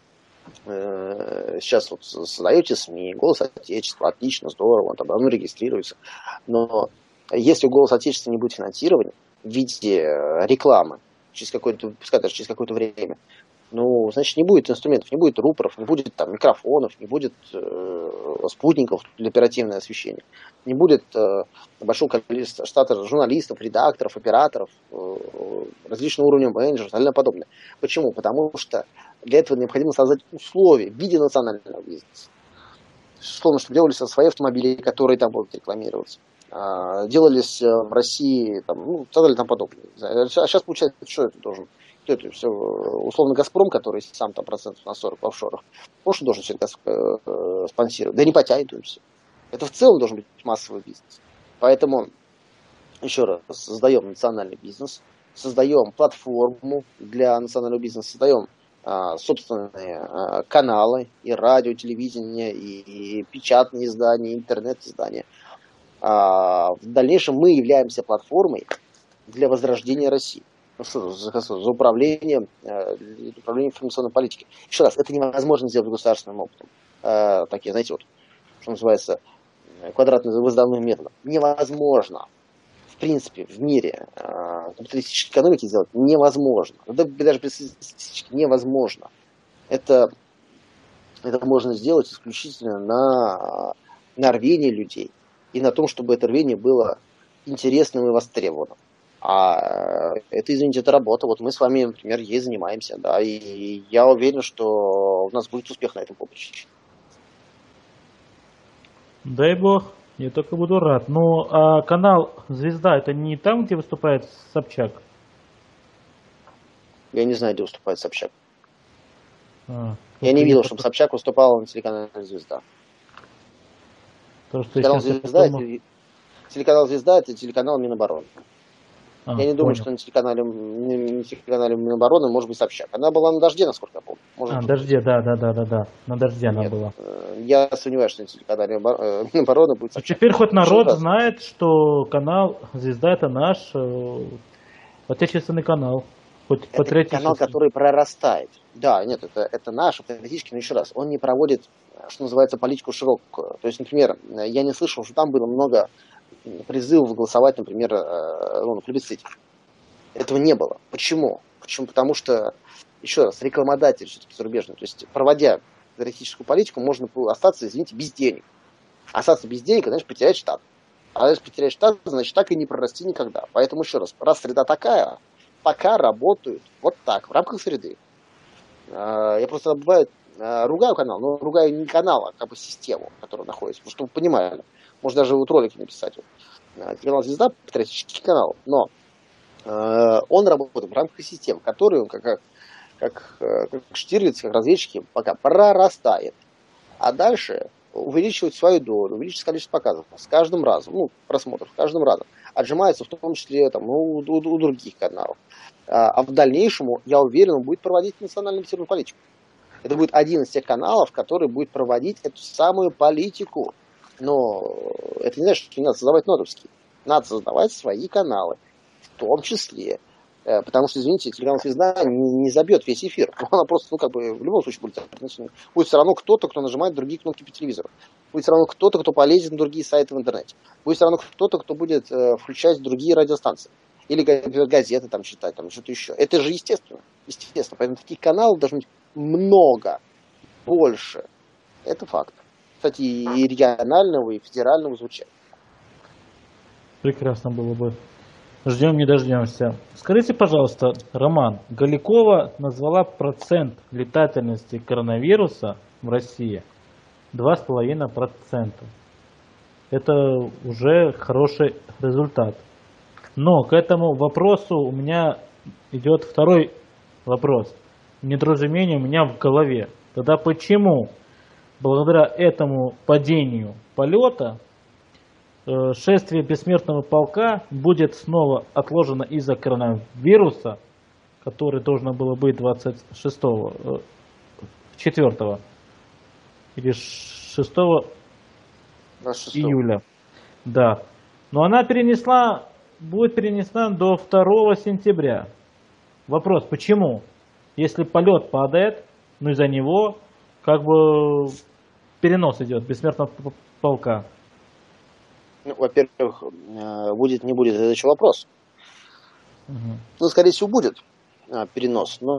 Сейчас вот создаете СМИ, «Голос Отечества», отлично, здорово, он там давно регистрируется. Но если у «Голоса Отечества» не будет финансирования в виде рекламы, через какое-то, пускай даже через какое-то время, ну, значит, не будет инструментов, не будет рупоров, не будет там микрофонов, не будет э, спутников для оперативного освещения, не будет э, большого количества штата журналистов, редакторов, операторов, э, различного уровня менеджеров и так далее подобное. Почему? Потому что для этого необходимо создать условия в виде национального бизнеса. Условно, чтобы делались свои автомобили, которые там будут рекламироваться. Делались в России, там, ну, и так далее, там подобное. А сейчас получается, что это должен? Кто это все? Условно «Газпром», который сам там процентов на сорок в офшорах. Он что должен все это спонсировать? Да не потянет он все. Это в целом должен быть массовый бизнес. Поэтому, еще раз, создаем национальный бизнес, создаем платформу для национального бизнеса, создаем а, собственные а, каналы, и радио, и телевидение, и, и печатные издания, и интернет-издания. А, в дальнейшем мы являемся платформой для возрождения России. Ну что за, за управление, э, управление информационной политикой. Еще раз, это невозможно сделать государственным опытом. Э, такие, знаете, вот, что называется, квадратно-выставным методом. Невозможно. В принципе, в мире э, капиталистической экономики сделать невозможно. Да, даже при статистике невозможно. Это, это можно сделать исключительно на, на рвении людей и на том, чтобы это рвение было интересным и востребованным. А это, извините, это работа. Вот мы с вами, например, ей занимаемся, да, и я уверен, что у нас будет успех на этом поприще. Дай бог, я только буду рад. Ну, а канал «Звезда» это не там, где выступает Собчак? Я не знаю, где выступает Собчак. А, я не видел, чтобы Собчак выступал на телеканале «Звезда». То, что телеканал, «Звезда» это, телеканал «Звезда» это телеканал Минобороны. А, я не понял. думаю, что на телеканале, на телеканале Минобороны может быть Собчак. Она была на «Дожде», насколько я помню. Может, а, на «Дожде», да, да, да, да, да. На «Дожде» Нет, она была. Я сомневаюсь, что на телеканале Минобороны будет Собчак. А теперь хоть народ что знает, что канал «Звезда» это наш э, отечественный канал. Хоть это канал, который прорастает. Да, нет, это, это наш патриотический, но еще раз, он не проводит, что называется, политику широкую. То есть, например, я не слышал, что там было много призывов голосовать, например, ну, на плебисците. Этого не было. Почему? Почему? Потому что, еще раз, рекламодатель все-таки зарубежный. То есть, проводя патриотическую политику, можно остаться, извините, без денег. Остаться без денег, значит, потерять штат. А если потерять штат, значит, так и не прорасти никогда. Поэтому, еще раз, раз среда такая, пока работают вот так, в рамках среды. Я просто бывает ругаю канал, но ругаю не канал, а как бы систему, которая находится, чтобы вы понимали. Можно даже вот ролики написать. Канал «Звезда» — патриотический канал, но э, он работает в рамках систем, которые, как, как, как, как Штирлиц, как разведчики, пока прорастает. А дальше увеличивает свою долю, увеличивает количество показов с каждым разом, ну, просмотров, с каждым разом. Отжимается в том числе там, ну, у, у, у других каналов. А, а в дальнейшем, я уверен, он будет проводить национальную инвестиционную политику. Это будет один из тех каналов, который будет проводить эту самую политику. Но это не значит, что не надо создавать нотовские. Надо создавать свои каналы, в том числе. Потому что, извините, телеканал «Звезда» не, не забьет весь эфир. Она просто, ну, как бы, в любом случае будет. Будет все равно кто-то, кто нажимает другие кнопки по телевизору. Будет все равно кто-то, кто полезет на другие сайты в интернете. Будет все равно кто-то, кто будет э, включать другие радиостанции. Или газеты там читать, там что-то еще. Это же естественно. Естественно. Поэтому таких каналов должно быть много, больше. Это факт. Кстати, и регионального, и федерального звучания. Прекрасно было бы. Ждем, не дождемся. Скажите, пожалуйста, Роман, Галикова назвала процент летательности коронавируса в России два с половиной процента. Это уже хороший результат. Но к этому вопросу у меня идет второй вопрос. Недоразумение у меня в голове. Тогда почему благодаря этому падению полета э, шествие бессмертного полка будет снова отложено из-за коронавируса, который должно было быть двадцать шестого, четвёртого или шестого июля. Да. Но она перенесла, будет перенесена до второго сентября. Вопрос, почему? Если полет падает, ну из-за него как бы перенос идет бессмертного полка? Ну, во-первых, э, будет, не будет, это еще вопрос. Угу. Ну, скорее всего, будет э, перенос, но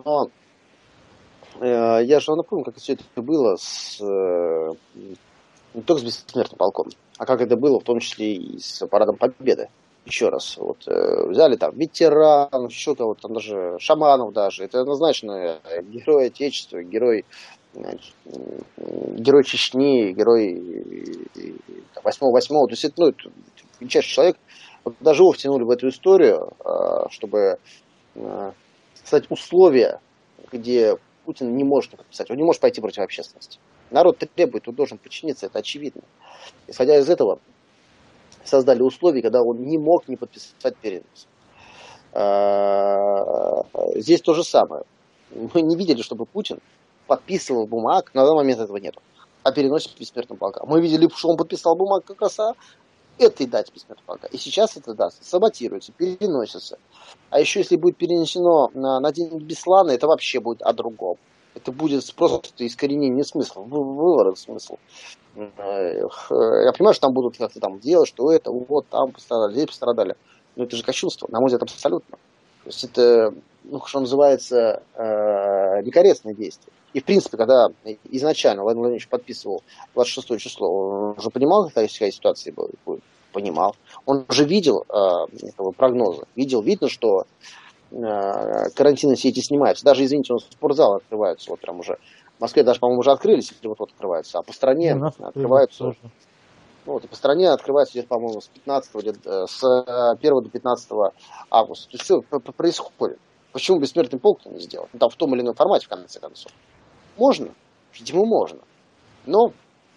э, я же напомню, как все это было с, э, не только с бессмертным полком, а как это было в том числе и с парадом Победы. Еще раз, вот э, взяли там ветеранов, еще кого-то, там даже шаманов даже, это однозначно герой Отечества, герой, значит, герой Чечни, герой восьмого восьмого, то есть это, ну, это величайший человек, вот даже его втянули в эту историю, э, чтобы э, создать условия, где Путин не может не подписать, он не может пойти против общественности. Народ требует, он должен подчиниться, это очевидно. Исходя из этого, создали условия, когда он не мог не подписать перенос. Здесь то же самое. Мы не видели, чтобы Путин подписывал бумаг, на данный момент этого нет, о переносе бессмертного полка. Мы видели, что он подписал бумагу как раз о этой дате бессмертного полка. И сейчас это даст, саботируется, переносится. А еще если будет перенесено на, на день Беслана, это вообще будет о другом. Это будет просто искоренение смысла, выворот смысла. Я понимаю, что там будут как-то там делать, что это, вот, там пострадали, здесь пострадали. Но это же кощунство, на мой взгляд, абсолютно. То есть это, ну, что называется, э, некорректное действие. И, в принципе, когда изначально Владимир Владимирович подписывал двадцать шестое число, он уже понимал, какая ситуация будет? Понимал. Он уже видел э, прогнозы, видел, видно, что э, карантинные сети снимаются. Даже, извините, у нас спортзалы открываются, вот прям уже. В Москве даже, по-моему, уже открылись, или вот-вот открываются, а по стране открываются. Ну, вот, и по стране открываются где-то, по-моему, с пятнадцатого, с первого до пятнадцатого августа. То есть все происходит. Почему бессмертный полк не сделать? Ну, там в том или ином формате, в конце концов. Можно, видимо, можно. Но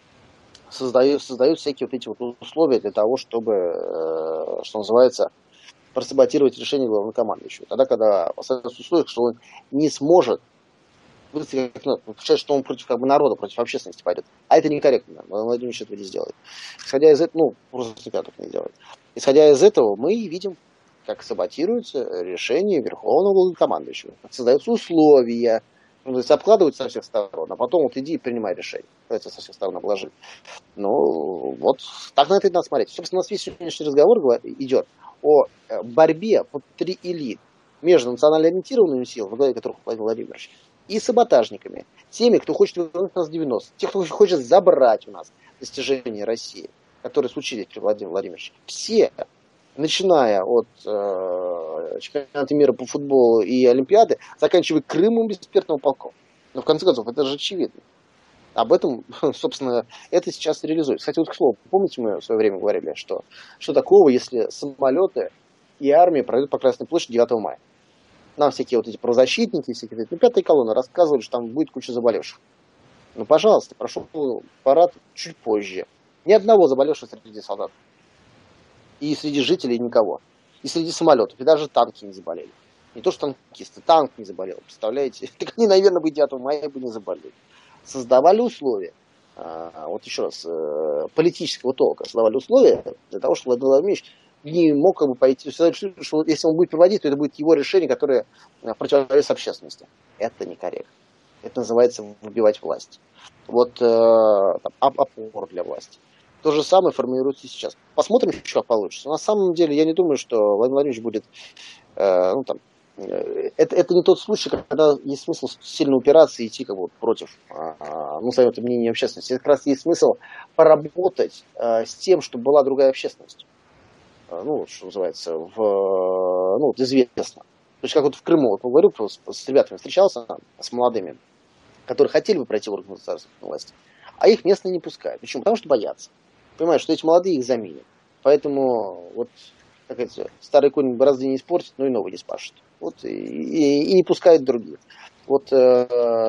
создают, создают всякие вот эти вот условия для того, чтобы, э, что называется, просаботировать решение главнокомандующего. Тогда, когда остается условия, что он не сможет выставить, ну, получается, что он против как бы народа, против общественности пойдет. А это некорректно. Владимир Владимирович этого не сделает. Исходя из этого, ну, просто никогда так не делает. Исходя из этого, мы видим, как саботируется решение Верховного Главнокомандующего. Создаются условия, то есть обкладываются со всех сторон, а потом вот иди и принимай решение. Пытаются со всех сторон обложить. Ну, вот так на это и надо смотреть. Собственно, у нас весь сегодняшний разговор идет о борьбе внутри элит между национально ориентированными силами, во главе которых Владимир Владимирович, и саботажниками, теми, кто хочет вернуть нас в девяностые, тех, кто хочет забрать у нас достижения России, которые случились при Владимире Владимировиче. Все, начиная от э, чемпионата мира по футболу и Олимпиады, заканчивая Крымом бессмертного полком. Но в конце концов, это же очевидно. Об этом, собственно, это сейчас реализуется. Кстати, вот к слову, помните, мы в свое время говорили, что, что такого, если самолеты и армия пройдут по Красной площади девятого мая? Нам всякие вот эти правозащитники, всякие, ну, пятая колонна рассказывали, что там будет куча заболевших. Ну, пожалуйста, прошел парад чуть позже. Ни одного заболевшего среди солдат. И среди жителей никого. И среди самолетов. И даже танки не заболели. Не то, что танкисты, танк не заболел. Представляете? Так они, наверное, бы девятого мая бы не заболели. Создавали условия. Вот еще раз, политического толка. Создавали условия для того, чтобы Владимир Владимирович не мог как бы пойти, что если он будет проводить, то это будет его решение, которое противовес общественности. Это некорректно. Это называется выбивать власть. Вот там, опор для власти. То же самое формируется и сейчас. Посмотрим, что получится. На самом деле, я не думаю, что Владимир Владимирович будет... Э, ну, там, э, это, это не тот случай, когда есть смысл сильно упираться и идти как бы против, э, ну, совета мнения общественности. Это как раз есть смысл поработать э, с тем, чтобы была другая общественность. Ну, что называется, в, ну, вот известно. То есть, как вот в Крыму, вот говорю, с, с ребятами встречался, с молодыми, которые хотели бы пройти в органы государственной власти, а их местные не пускают. Почему? Потому что боятся. Понимают, что эти молодые их заменят. Поэтому, вот, как говорится, старый конь борозды не испортит, но и новый не спашет. Вот, и, и, и не пускают других. Вот, э,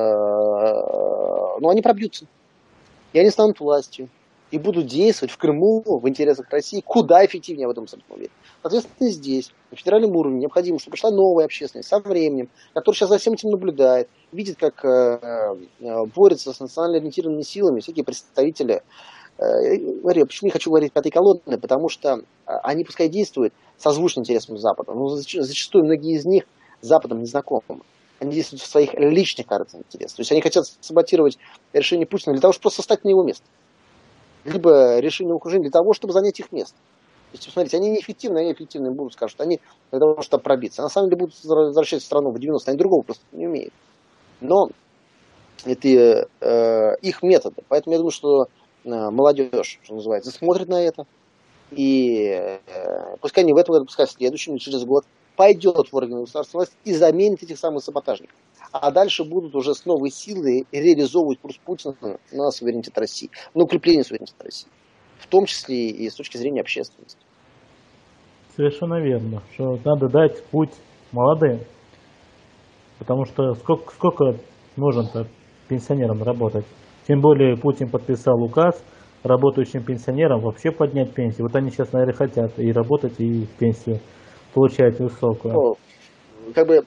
ну, они пробьются. И они станут властью. И будут действовать в Крыму в интересах России куда эффективнее, в этом абсолютно уверен. Соответственно, здесь, на федеральном уровне, необходимо, чтобы пришла новая общественность со временем, которая сейчас за всем этим наблюдает, видит, как э, борются с национально ориентированными силами всякие представители. Э, говорю, почему не хочу говорить пятой колонны, потому что они пускай действуют созвучно интересам Запада, но зачастую многие из них с Западом не знакомы. Они действуют в своих личных корыстных интересах. То есть они хотят саботировать решение Путина для того, чтобы просто стать на его место. Либо решение окружения для того, чтобы занять их место. То есть, посмотрите, они неэффективны, они эффективны будут, скажут, они для того, чтобы пробиться. А на самом деле будут возвращать страну в девяностые, они другого просто не умеют. Но это э, их методы. Поэтому я думаю, что э, молодежь, что называется, смотрит на это. И э, пускай не в этом году, пускай в следующем, через год пойдет в органы государственной власти и заменит этих самых саботажников. А дальше будут уже с новой силой реализовывать курс Путина на суверенитет России, на укрепление суверенитета России. В том числе и с точки зрения общественности. Совершенно верно, что надо дать путь молодым. Потому что сколько, сколько нужно-то пенсионерам работать? Тем более Путин подписал указ работающим пенсионерам вообще поднять пенсию. Вот они сейчас, наверное, хотят и работать, и пенсию получать высокую. Ну, как бы, э,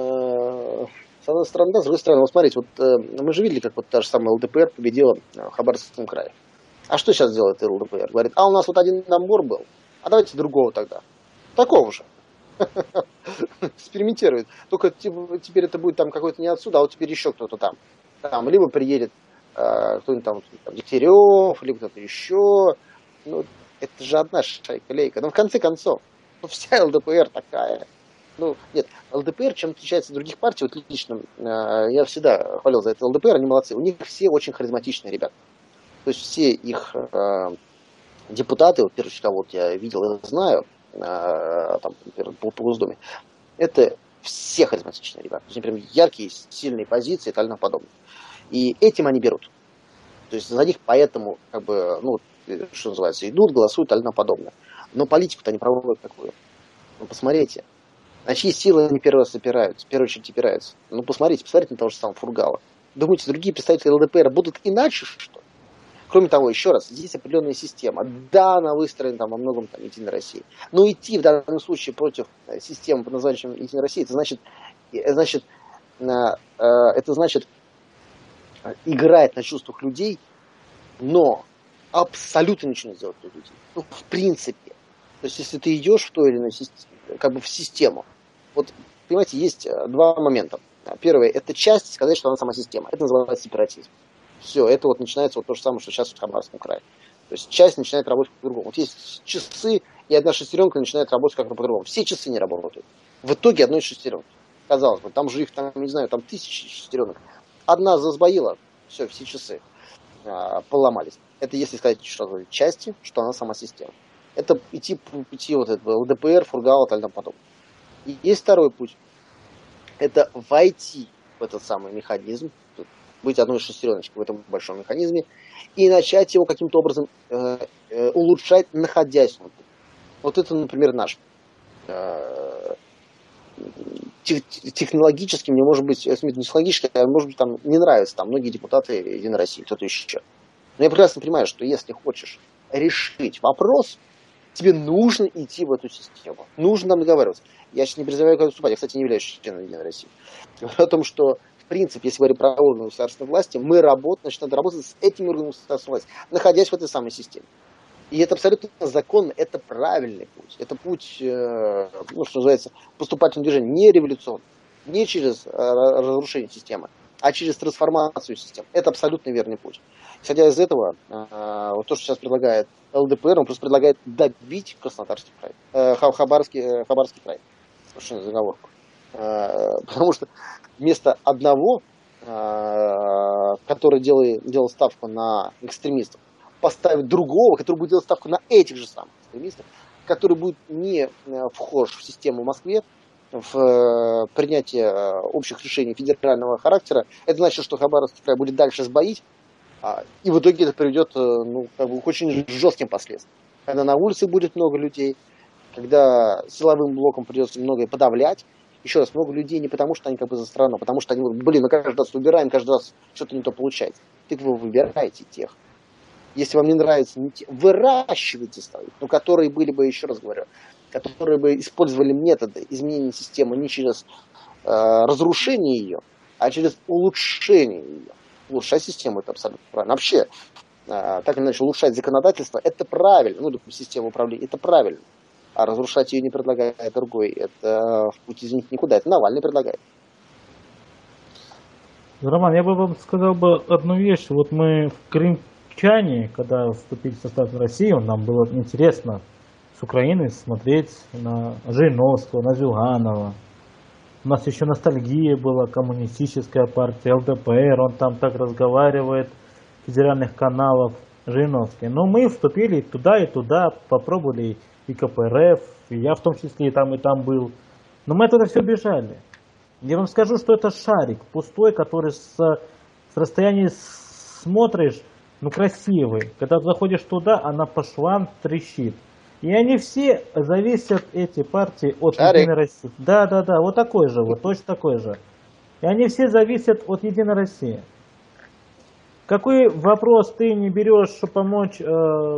с одной стороны, да, с другой стороны, вот смотрите, вот э, мы же видели, как вот та же самая ЛДПР победила в Хабаровском крае. А что сейчас делает ЛДПР? Говорит, а у нас вот один набор был, а давайте другого тогда. Такого же. Экспериментирует. Только теперь это будет там какой-то не отсюда, а вот теперь еще кто-то там. Там либо приедет э, кто-нибудь там, там Дегтярев, либо кто-то еще. Ну, это же одна шайка-лейка. Но в конце концов, ну, вся ЛДПР такая. Ну, нет, ЛДПР чем отличается от других партий, вот лично э, я всегда хвалил за это ЛДПР, они молодцы. У них все очень харизматичные ребята. То есть все их э, депутаты, вот, первых, кого вот я видел и знаю, э, там, например, по, по Госдуме, это все харизматичные ребята. То есть, например, яркие, сильные позиции и так далее подобное. И этим они берут. То есть за них поэтому, как бы, ну, что называется, идут, голосуют и так далее подобное. Но политику-то они проводят такую. Ну, посмотрите. На чьи силы они первый раз опираются, в первую очередь опираются. Ну, посмотрите, посмотрите на того же самого Фургала. Думаете, другие представители ЛДПР будут иначе, что ли? Кроме того, еще раз, здесь определенная система. Да, она выстроена там во многом там, Единой России. Но идти в данном случае против системы под названием Единой России, это значит, значит, это значит играть на чувствах людей, но абсолютно ничего не сделать для людей. Ну, в принципе. То есть, если ты идешь в ту или иную систему, как бы в систему, вот, понимаете, есть два момента. Первое, это часть, сказать, что она сама система. Это называется сепаратизм. Все, это вот начинается вот то же самое, что сейчас в Хабаровском крае. То есть часть начинает работать по-другому. Вот есть часы, и одна шестеренка начинает работать как-то по-другому. Все часы не работают. В итоге одной шестеренки. Казалось бы, там же их, там, не знаю, там тысячи шестеренок. Одна засбоила, все, все часы а, поломались. Это если сказать, что части, что она сама система. Это идти по пути вот этого ЛДПР, Фургала и так далее подобное. И есть второй путь. Это войти в этот самый механизм, быть одной шестереночкой в этом большом механизме, и начать его каким-то образом э, э, улучшать, находясь внутри. Вот это, например, наш. Э, тех, технологически мне, может быть, не технологически, а может быть, там не нравятся там многие депутаты Единой России, кто-то еще. Но я прекрасно понимаю, что если хочешь решить вопрос, тебе нужно идти в эту систему. Нужно там договариваться. Я сейчас не призываю кого-то выступать. Я, кстати, не являюсь членом Единой России. Говорю о том, что в принципе, если говорить про органы государственной власти, мы работаем, значит, надо работать с этими органами государственной власти, находясь в этой самой системе. И это абсолютно законно, это правильный путь. Это путь, ну, что называется, поступательного движения, не революционный, не через разрушение системы, а через трансформацию системы. Это абсолютно верный путь. Исходя из этого, вот то, что сейчас предлагает ЛДПР, он просто предлагает добить Краснодарский край, Хабаровский, Хабаровский край. Совершенно заговорку. Потому что вместо одного, который делал, делал ставку на экстремистов, поставить другого, который будет делать ставку на этих же самых экстремистов, который будет не вхож в систему в Москве, в принятие общих решений федерального характера. Это значит, что Хабаровский край будет дальше сбоить, и в итоге это приведет, ну, как бы, к очень жестким последствиям. Когда на улице будет много людей, когда силовым блоком придется многое подавлять. Еще раз, много людей не потому, что они как бы за страну, а потому что они, блин, мы каждый раз выбираем, каждый раз что-то не то получается. Так вы выбираете тех. Если вам не нравится, не те, выращивайте своих, но которые были бы, еще раз говорю, которые бы использовали методы изменения системы не через э, разрушение ее, а через улучшение ее. Улучшать систему, это абсолютно правильно. Вообще, э, так или иначе, улучшать законодательство, это правильно. Ну, допустим, систему управления, это правильно. А разрушать ее не предлагает другой. Это в путь из них никуда. Это Навальный предлагает. Роман, я бы вам сказал бы одну вещь. Вот мы в крымчане, когда вступили в состав России, нам было интересно с Украины смотреть на Жириновского, на Зюганова. У нас еще ностальгия была, коммунистическая партия, ЛДПР, он там так разговаривает, федеральных каналов, Жириновский. Но мы вступили туда и туда, попробовали и КПРФ, и я в том числе и там, и там был. Но мы оттуда все бежали. Я вам скажу, что это шарик пустой, который с, с расстояния смотришь, ну красивый. Когда заходишь туда, она по швам трещит. И они все зависят, эти партии, от Шарик. Единой России. Да, да, да, вот такой же, вот точно такой же. И они все зависят от Единой России. Какой вопрос ты не берешь, чтобы помочь э,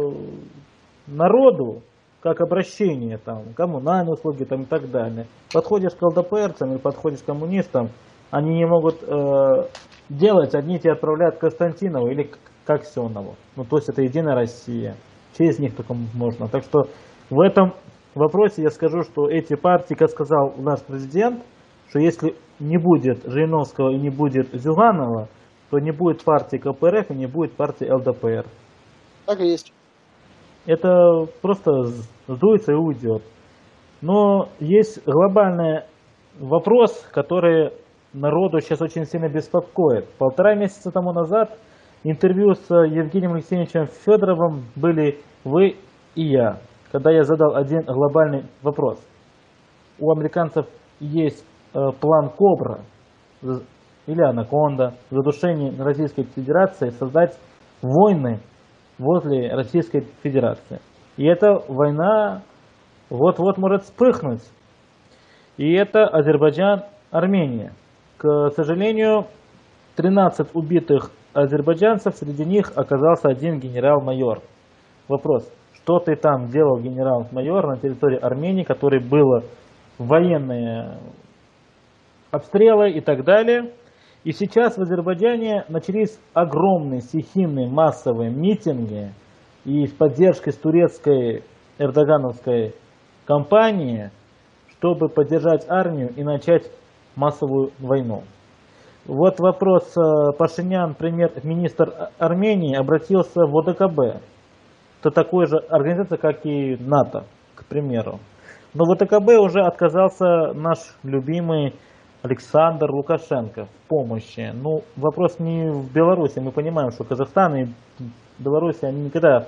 народу, как обращение, там, коммунальные услуги там, и так далее. Подходишь к ЛДПРцам или подходишь к коммунистам, они не могут э, делать, одни тебя отправляют к Константинову или к, к Аксенову. Ну, то есть это Единая Россия. Через них только можно. Так что в этом вопросе я скажу, что эти партии, как сказал наш президент, что если не будет Жириновского и не будет Зюганова, то не будет партии КПРФ и не будет партии ЛДПР. Так и есть. Это просто сдуется и уйдет. Но есть глобальный вопрос, который народу сейчас очень сильно беспокоит. Полтора месяца тому назад интервью с Евгением Алексеевичем Федоровым были вы и я, когда я задал один глобальный вопрос. У американцев есть э, план Кобра или Анаконда, задушение Российской Федерации, создать войны возле Российской Федерации. И эта война вот-вот может вспыхнуть. И это Азербайджан-Армения. К сожалению, тринадцать убитых азербайджанцев, среди них оказался один генерал-майор. Вопрос, что ты там делал, генерал-майор, на территории Армении, который было военные обстрелы и так далее. И сейчас в Азербайджане начались огромные стихийные массовые митинги и с поддержкой с турецкой эрдогановской кампании, чтобы поддержать армию и начать массовую войну. Вот вопрос. Пашинян, премьер-министр Армении, обратился в ОДКБ. Это такая же организация, как и НАТО, к примеру. Но в ОДКБ уже отказался наш любимый Александр Лукашенко в помощи. Ну, вопрос не в Беларуси. Мы понимаем, что Казахстан и Беларусь, они никогда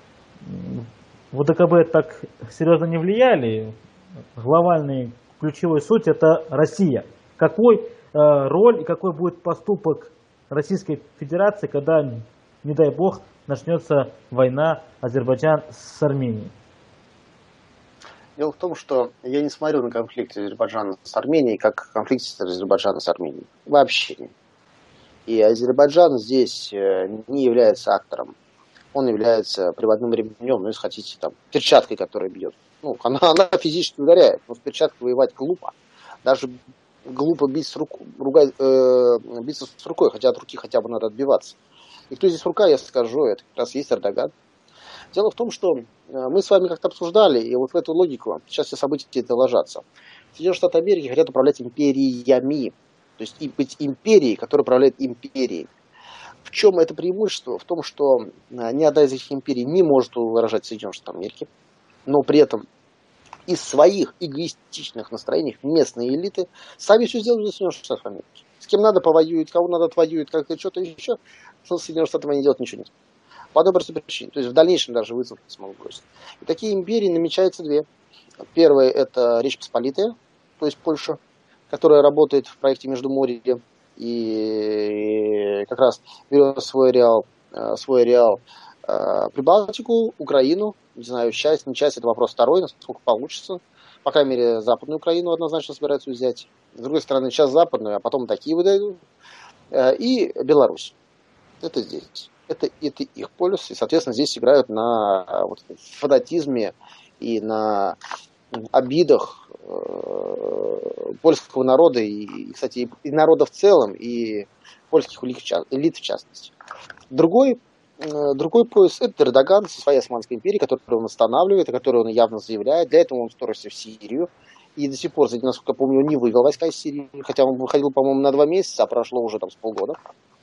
в ОДКБ так серьезно не влияли. Глобальный ключевой суть — это Россия. Какой э, роль и какой будет поступок Российской Федерации, когда, не дай бог, начнется война Азербайджан с Арменией? Дело в том, что я не смотрю на конфликт Азербайджана с Арменией как конфликт Азербайджана с Арменией. Вообще. И Азербайджан здесь не является актором. Он является приводным ремнем, ну, если хотите, там, перчаткой, которая бьет. Ну, она, она физически ударяет, но с перчаткой воевать глупо. Даже глупо бить с руку, ругать, э, биться с рукой, хотя от руки хотя бы надо отбиваться. И кто здесь рука, я скажу, это как раз есть Эрдоган. Дело в том, что мы с вами как-то обсуждали, и вот в эту логику сейчас все события это ложатся. Соединенные Штаты Америки хотят управлять империями, то есть и быть империей, которая управляет империей. В чем это преимущество? В том, что ни одна из этих империй не может выражать Соединенные Штаты Америки, но при этом из своих эгоистичных настроений местные элиты сами все сделают для Соединенных Штатов Америки. С кем надо повоюют, кого надо отвоюют, как-то что-то еще, что с Соединенными Штатами они делать ничего не смогут. По одной простой причине. То есть в дальнейшем даже вызов не смогут бросить. И такие империи намечаются две. Первая — это Речь Посполитая, то есть Польша, которая работает в проекте Междуморье и как раз берет свой ареал, свой ареал Прибалтику, Украину. Не знаю, часть, не часть, это вопрос второй, насколько получится. По крайней мере, Западную Украину однозначно собираются взять. С другой стороны, часть Западную, а потом такие выдают. И Беларусь. Это здесь. Это, это их полюс, и, соответственно, здесь играют на вот, фанатизме и на обидах э, польского народа, и, кстати, и народа в целом, и польских элит в частности. Другой, э, другой пояс — это Эрдоган со своей Османской империей, которую он восстанавливает, о которой он явно заявляет. Для этого он вторгся в Сирию, и до сих пор, насколько я помню, не вывел войска из Сирии, хотя он выходил, по-моему, на два месяца, а прошло уже там с полгода.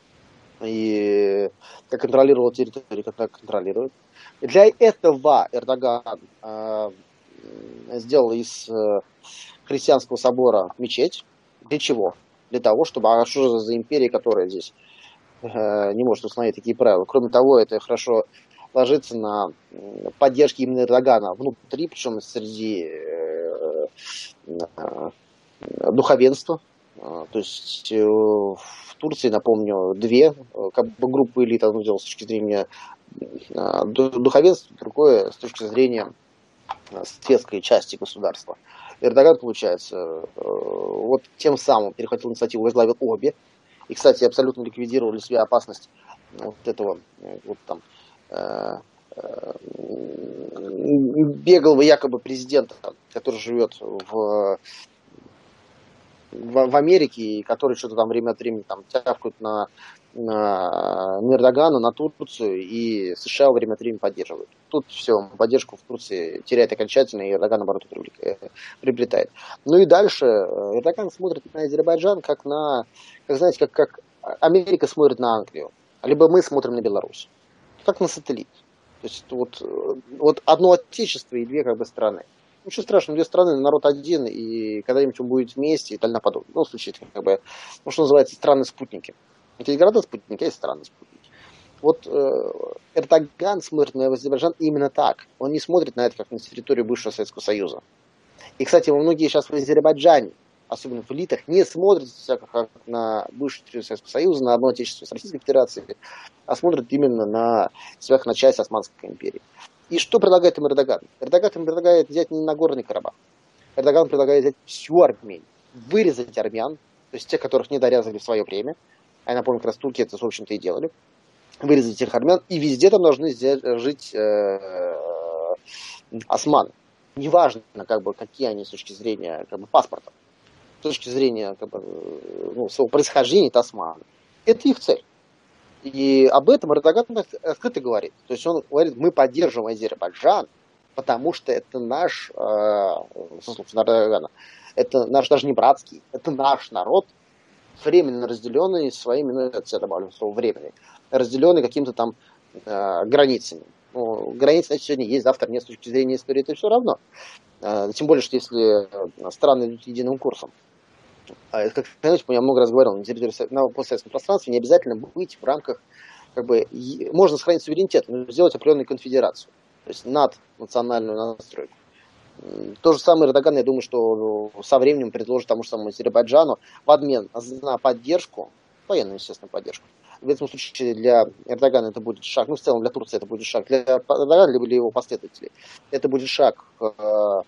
И как контролировал территорию, как так контролирует. И для этого Эрдоган э, сделал из э, христианского собора мечеть. Для чего? Для того, чтобы... А что же за империя, которая здесь э, не может установить такие правила? Кроме того, это хорошо ложится на поддержке именно Эрдогана внутри, причем среди э, э, духовенства. То есть в Турции, напомню, две как бы, группы элит, одно дело с точки зрения духовенства, другое с точки зрения светской части государства. Эрдоган, получается, вот тем самым перехватил инициативу, возглавил обе. И, кстати, абсолютно ликвидировали для себя опасность вот этого вот там беглого якобы президента, который живет в В, в Америке, и которые что-то там время от времени там тявкают на, на, на Эрдогана, на Турцию, и США время от времени поддерживают. Тут все, поддержку в Турции теряет окончательно, и Эрдоган, наоборот, приобретает. Ну и дальше Эрдоган смотрит на Азербайджан как на, как знаете, как, как Америка смотрит на Англию, либо мы смотрим на Беларусь, как на сателлит. То есть вот, вот одно отечество и две как бы страны. Ничего страшного, две страны, народ один, и когда-нибудь он будет вместе и так далее подобное. Ну, в случае, как бы, ну, что называется, страны-спутники. Это не города-спутники, а есть страны-спутники. Вот э, Эрдоган смотрит на Азербайджан именно так. Он не смотрит на это, как на территорию бывшего Советского Союза. И, кстати, многие сейчас в Азербайджане, особенно в элитах, не смотрят как на бывшую территорию Советского Союза, на одно отечество с Российской Федерацией, а смотрят именно на себя как на часть Османской империи. И что предлагает им Эрдоган? Эрдоган им предлагает взять не Нагорный Карабах. Эрдоган предлагает взять всю Армению, вырезать армян, то есть тех, которых не дорезали в свое время. А я напомню, как раз турки это, в общем-то, и делали. Вырезать этих армян, и везде там должны жить э, османы. Неважно, как бы, какие они с точки зрения как бы, паспорта, с точки зрения как бы, ну, своего происхождения, это османы. Это их цель. И об этом Эрдоган открыто говорит. То есть он говорит, мы поддерживаем Азербайджан, потому что это наш, э, Эрдогана, это наш даже не братский, это наш народ, временно разделенный своими, ну, это я добавлю слово временный, разделенный какими-то там э, границами. Ну, границы, значит, сегодня есть, завтра нет, с точки зрения истории, это все равно. Э, тем более, что если страны идут единым курсом. Как знаете, я много раз говорил, на территории на постсоветском пространстве не обязательно быть в рамках, как бы, можно сохранить суверенитет, но сделать определенную конфедерацию, то есть наднациональную настройку. То же самое Эрдоган, я думаю, что со временем предложит тому же самому Азербайджану в обмен на поддержку, военную, естественно, поддержку. В этом случае для Эрдогана это будет шаг, ну, в целом для Турции это будет шаг, для Эрдогана, либо для его последователей, это будет шаг к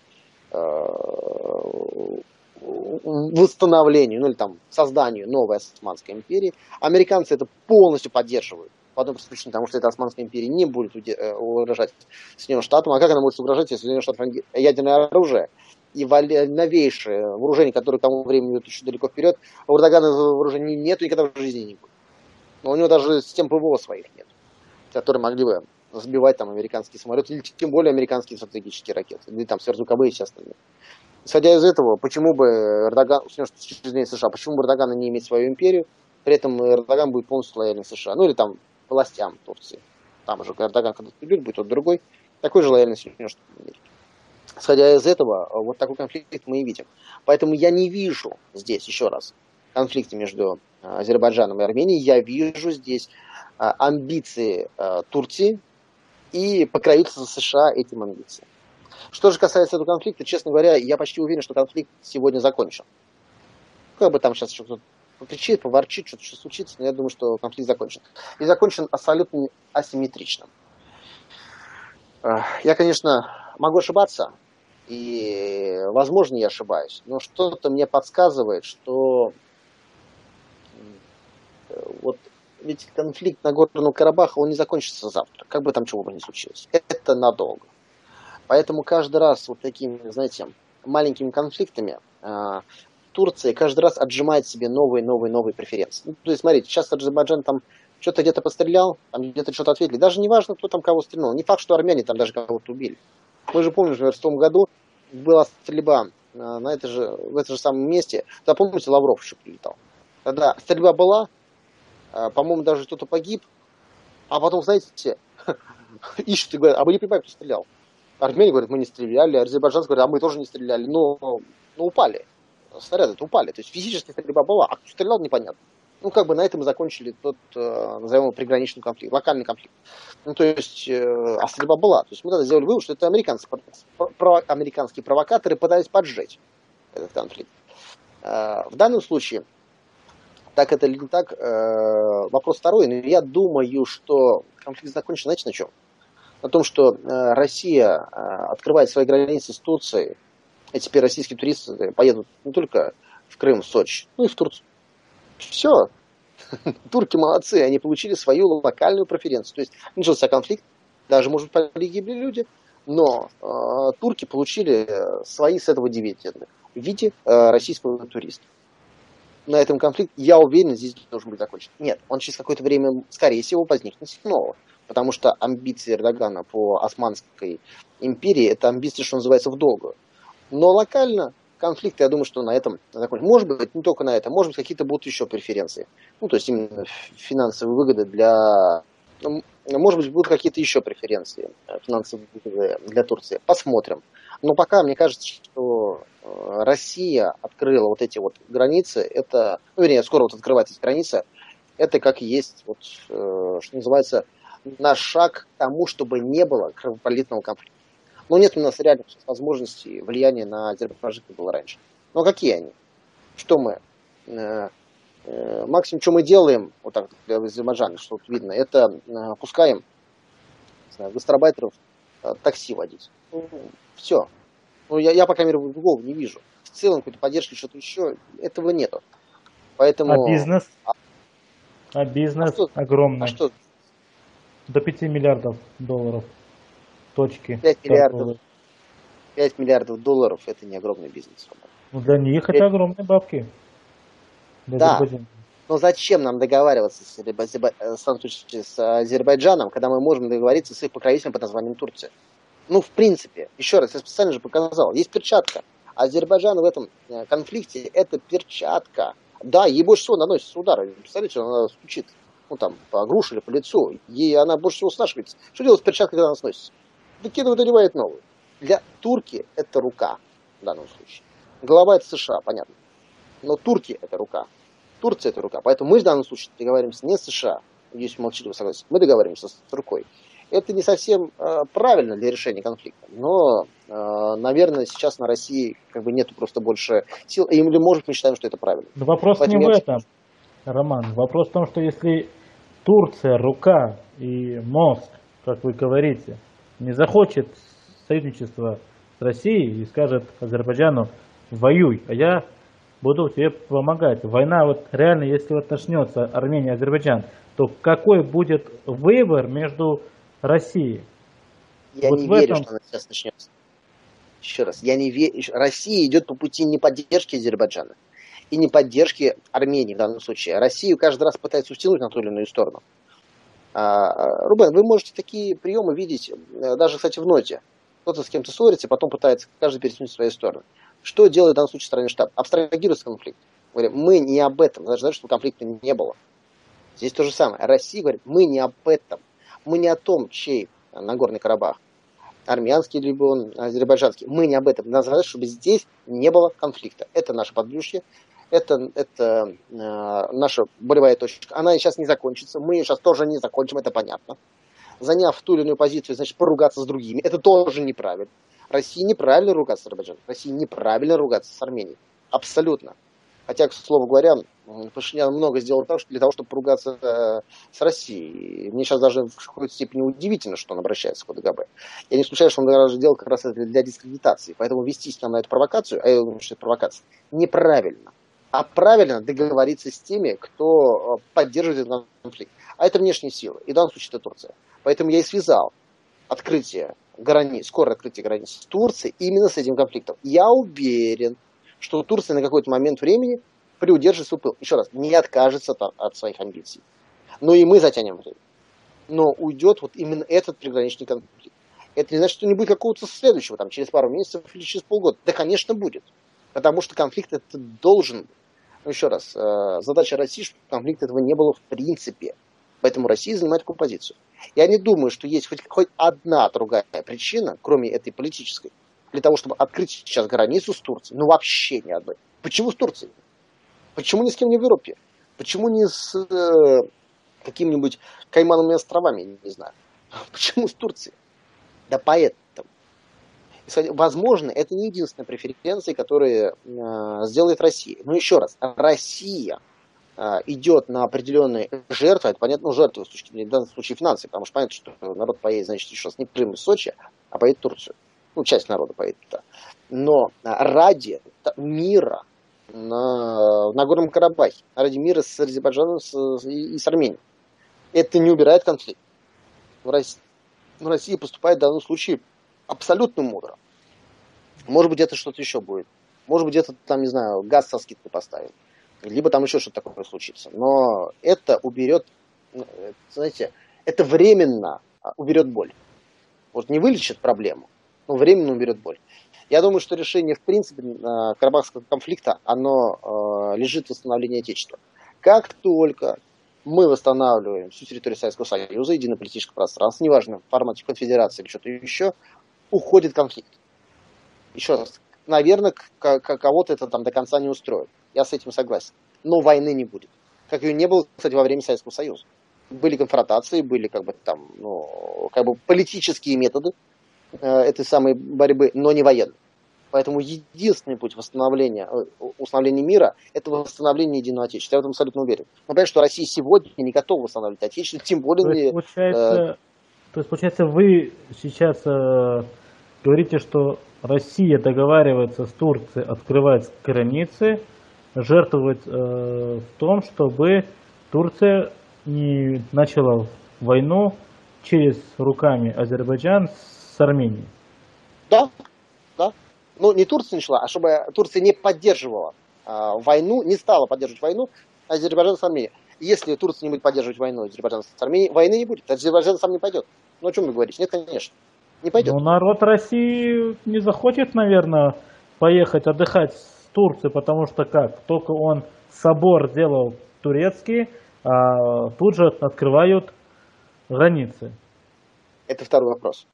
восстановлению, ну или там созданию новой Османской империи. Американцы это полностью поддерживают. По одной причине, потому что эта Османская империя не будет угрожать Соединенным Штатам. А как она может угрожать, если Соединенным Штатам ядерное оружие и новейшее вооружение, которое к тому времени идет еще далеко вперед, а у Эрдогана вооружений нет и никогда в жизни не будет. Но у него даже систем ПВО своих нет, которые могли бы сбивать там американские самолеты, или тем более американские стратегические ракеты, или там сверхзвуковые и все остальные. Исходя из этого, почему бы Эрдоган, с точки зрения США, почему бы Эрдоган не иметь свою империю, при этом Эрдоган будет полностью лояльным США, ну или там властям Турции. Там уже Эрдоган когда-то придет, будет тот другой, такой же лояльный Соединенным Штатам Америки. Исходя из этого, вот такой конфликт мы и видим. Поэтому я не вижу здесь, еще раз, конфликта между Азербайджаном и Арменией, я вижу здесь амбиции Турции и покровительство США этим амбициям. Что же касается этого конфликта, честно говоря, я почти уверен, что конфликт сегодня закончен. Как бы там сейчас еще кто-то покричит, поворчит, что-то еще случится, но я думаю, что конфликт закончен. И закончен абсолютно асимметрично. Я, конечно, могу ошибаться, и, возможно, я ошибаюсь, но что-то мне подсказывает, что вот ведь конфликт Нагорного Карабаха, он не закончится завтра, как бы там чего бы ни случилось. Это надолго. Поэтому каждый раз вот такими, знаете, маленькими конфликтами э, Турция каждый раз отжимает себе новые, новые, новые преференции. Ну, то есть, смотрите, сейчас Азербайджан там что-то где-то пострелял, там где-то что-то ответили. Даже не важно, кто там кого стрельнул. Не факт, что армяне там даже кого-то убили. Мы же помним, что в том году была стрельба на это же, в этом же самом месте. Да, помните, Лавров еще прилетал. Тогда стрельба была, по-моему, даже кто-то погиб, а потом, знаете, ищут и говорят, а мы не понимаем, кто стрелял. Армяне говорят, мы не стреляли, азербайджанцы говорят, а мы тоже не стреляли, но, но упали. Снаряды-то упали. То есть физически стрельба была, а кто стрелял, непонятно. Ну, как бы на этом мы закончили тот, назовем его, приграничный конфликт, локальный конфликт. Ну, то есть, а стрельба была. То есть мы тогда сделали вывод, что это американцы, про, американские провокаторы пытались поджечь этот конфликт. В данном случае, так это или не так, вопрос второй, но я думаю, что конфликт закончен, знаете, на чем? На том, что Россия открывает свои границы с Турцией, и теперь российские туристы поедут не только в Крым, в Сочи, но и в Турцию. Все. Турки молодцы, они получили свою локальную преференцию. То есть начался конфликт, даже, может быть, погибли люди, но э, турки получили свои с этого дивиденды в виде э, российского туриста. На этом конфликт, я уверен, здесь должен быть закончен. Нет, он через какое-то время, скорее всего, возникнет снова. Потому что амбиции Эрдогана по Османской империи, это амбиции, что называется, в долгую. Но локально конфликт, я думаю, что на этом закончится. Может быть, не только на этом, может быть, какие-то будут еще преференции. Ну, то есть именно финансовые выгоды для... Может быть, будут какие-то еще преференции финансовые выгоды для Турции. Посмотрим. Но пока, мне кажется, что Россия открыла вот эти вот границы. Это, ну, вернее, скоро вот открывать эти границы. Это как есть, вот, что называется, наш шаг к тому, чтобы не было кровопролитного конфликта. Но нет у нас реальных возможностей влияния на Азербайджан, как было раньше. Но какие они? Что мы? Э, э, максимум, что мы делаем, вот так для Азербайджана, что вот видно, это э, пускаем знаю, гастарбайтеров э, такси водить. Ну, все. Ну, я, я, по крайней мере, в голову не вижу. В целом, какой-то поддержки, что-то еще, этого нету. Поэтому... А бизнес? А бизнес а что, огромный. А что? До пяти миллиардов долларов. Точки. пять миллиардов, пять миллиардов долларов это не огромный бизнес. Ну, для них это огромные бабки. Для да, Азербайджана. но зачем нам договариваться с, с Азербайджаном, когда мы можем договориться с их покровителем под названием Турция? Ну, в принципе, еще раз, я специально же показал, есть перчатка. Азербайджан в этом конфликте это перчатка. Да, ей больше всего наносятся удары. Представляете, она стучит, ну там, по груше или по лицу. Ей она больше всего снашивается. Что делать с перчаткой, когда она сносится? Выкидывает, доливает новую. Для турки это рука в данном случае. Голова это США, понятно. Но турки это рука. Турция это рука. Поэтому мы в данном случае договариваемся не с США. Надеюсь, молчаливо согласен. Мы договариваемся с рукой. Это не совсем э, правильно для решения конфликта. Но, э, наверное, сейчас на России как бы нету просто больше сил. Или, может, мы считаем, что это правильно. Но вопрос Поэтому не в я... этом, Роман. Вопрос в том, что если Турция, рука и мозг, как вы говорите, не захочет союзничества с Россией и скажет Азербайджану: воюй, а я буду тебе помогать. Война вот реально, если вот начнется Армения, Азербайджан, то какой будет выбор между Россией? Я вот не в верю, этом... что она сейчас начнется. Еще раз, я не верю. Россия идет по пути не поддержки Азербайджана и не поддержки Армении в данном случае. Россию каждый раз пытается втянуть на ту или иную сторону. Рубен, вы можете такие приемы видеть, даже, кстати, в ноте. Кто-то с кем-то ссорится, потом пытается каждый перетянуть в свою сторону. Что делает в данном случае страны штаб? Абстрагируется конфликт. Говорит, мы не об этом. Даже знаете, что конфликта не было. Здесь то же самое. Россия говорит, мы не об этом. Мы не о том, чей Нагорный Карабах. Армянский, либо он азербайджанский. Мы не об этом. Надо сказать, чтобы здесь не было конфликта. Это наше подбрюшье. Это, это э, наша болевая точка. Она сейчас не закончится. Мы ее сейчас тоже не закончим, это понятно. Заняв ту или иную позицию, значит, поругаться с другими. Это тоже неправильно. России неправильно ругаться с Азербайджаном. России неправильно ругаться с Арменией. Абсолютно. Хотя, к слову говоря, Пашинян много сделал для того, чтобы поругаться э, с Россией. И мне сейчас даже в какой-то степени удивительно, что он обращается к ОДКБ. Я не исключаю, что он даже делал как раз это для дискредитации. Поэтому вестись нам на эту провокацию, а я думаю, что это провокация, неправильно. А правильно договориться с теми, кто поддерживает этот конфликт. А это внешние силы. И в данном случае это Турция. Поэтому я и связал открытие границ, скорое открытие границ с Турцией именно с этим конфликтом. Я уверен, что Турция на какой-то момент времени приудержит свой пыл. Еще раз, не откажется от своих амбиций. Но и мы затянем время. Но уйдет вот именно этот приграничный конфликт. Это не значит, что не будет какого-то следующего, там, через пару месяцев или через полгода. Да, конечно, будет. Потому что конфликт это должен, ну еще раз, задача России, чтобы конфликта этого не было в принципе. Поэтому Россия занимает такую позицию. Я не думаю, что есть хоть, хоть одна другая причина, кроме этой политической, для того, чтобы открыть сейчас границу с Турцией. Ну вообще ни одной. Почему с Турцией? Почему ни с кем не в Европе? Почему не с э, какими-нибудь Каймановыми островами, не знаю. Почему с Турцией? Да поэтому. Возможно, это не единственная преференция, которую э, сделает Россия. Но еще раз, Россия э, идет на определенные жертвы, это понятно, ну, жертвы в, случае, в данном случае финансовые, потому что понятно, что народ поедет, значит, еще раз не в Крым и Сочи, а поедет в Турцию. Ну, часть народа поедет туда. Но ради мира на Нагорном Карабахе, ради мира с Азербайджаном с, и, и с Арменией, это не убирает конфликт. Россия поступает в данном случае абсолютно мудро. Может быть, это что-то еще будет. Может быть, где-то там, не знаю, газ со скидкой поставим. Либо там еще что-то такое случится. Но это уберет, знаете, это временно уберет боль. Вот не вылечит проблему, но временно уберет боль. Я думаю, что решение, в принципе, карабахского конфликта, оно лежит в восстановлении Отечества. Как только мы восстанавливаем всю территорию Советского Союза, единое политическое пространство, неважно, в формате конфедерации или что-то еще, уходит конфликт. Еще раз, наверное, кого-то это там до конца не устроит. Я с этим согласен. Но войны не будет. Как ее не было, кстати, во время Советского Союза. Были конфронтации, были как бы там, ну, как бы политические методы э, этой самой борьбы, но не военные. Поэтому единственный путь восстановления, установления мира – это восстановление единого Отечества. Я в этом абсолютно уверен. Мы понимаем, что Россия сегодня не готова восстанавливать Отечество, тем более… То есть, получается, э... то есть, получается вы сейчас э, говорите, что Россия договаривается с Турцией открывать границы, жертвовать э, в том, чтобы Турция не начала войну через руками Азербайджан с Арменией. Да, да. Ну, не Турция начала, а чтобы Турция не поддерживала э, войну, не стала поддерживать войну Азербайджан с Арменией. Если Турция не будет поддерживать войну Азербайджан с Арменией, войны не будет. Азербайджан сам не пойдет. Ну, о чем вы говорите? Нет, конечно. Не пойдет. Ну, народ России не захочет, наверное, поехать отдыхать с Турцией, потому что как? Только он собор делал турецкий, а тут же открывают границы. Это второй вопрос.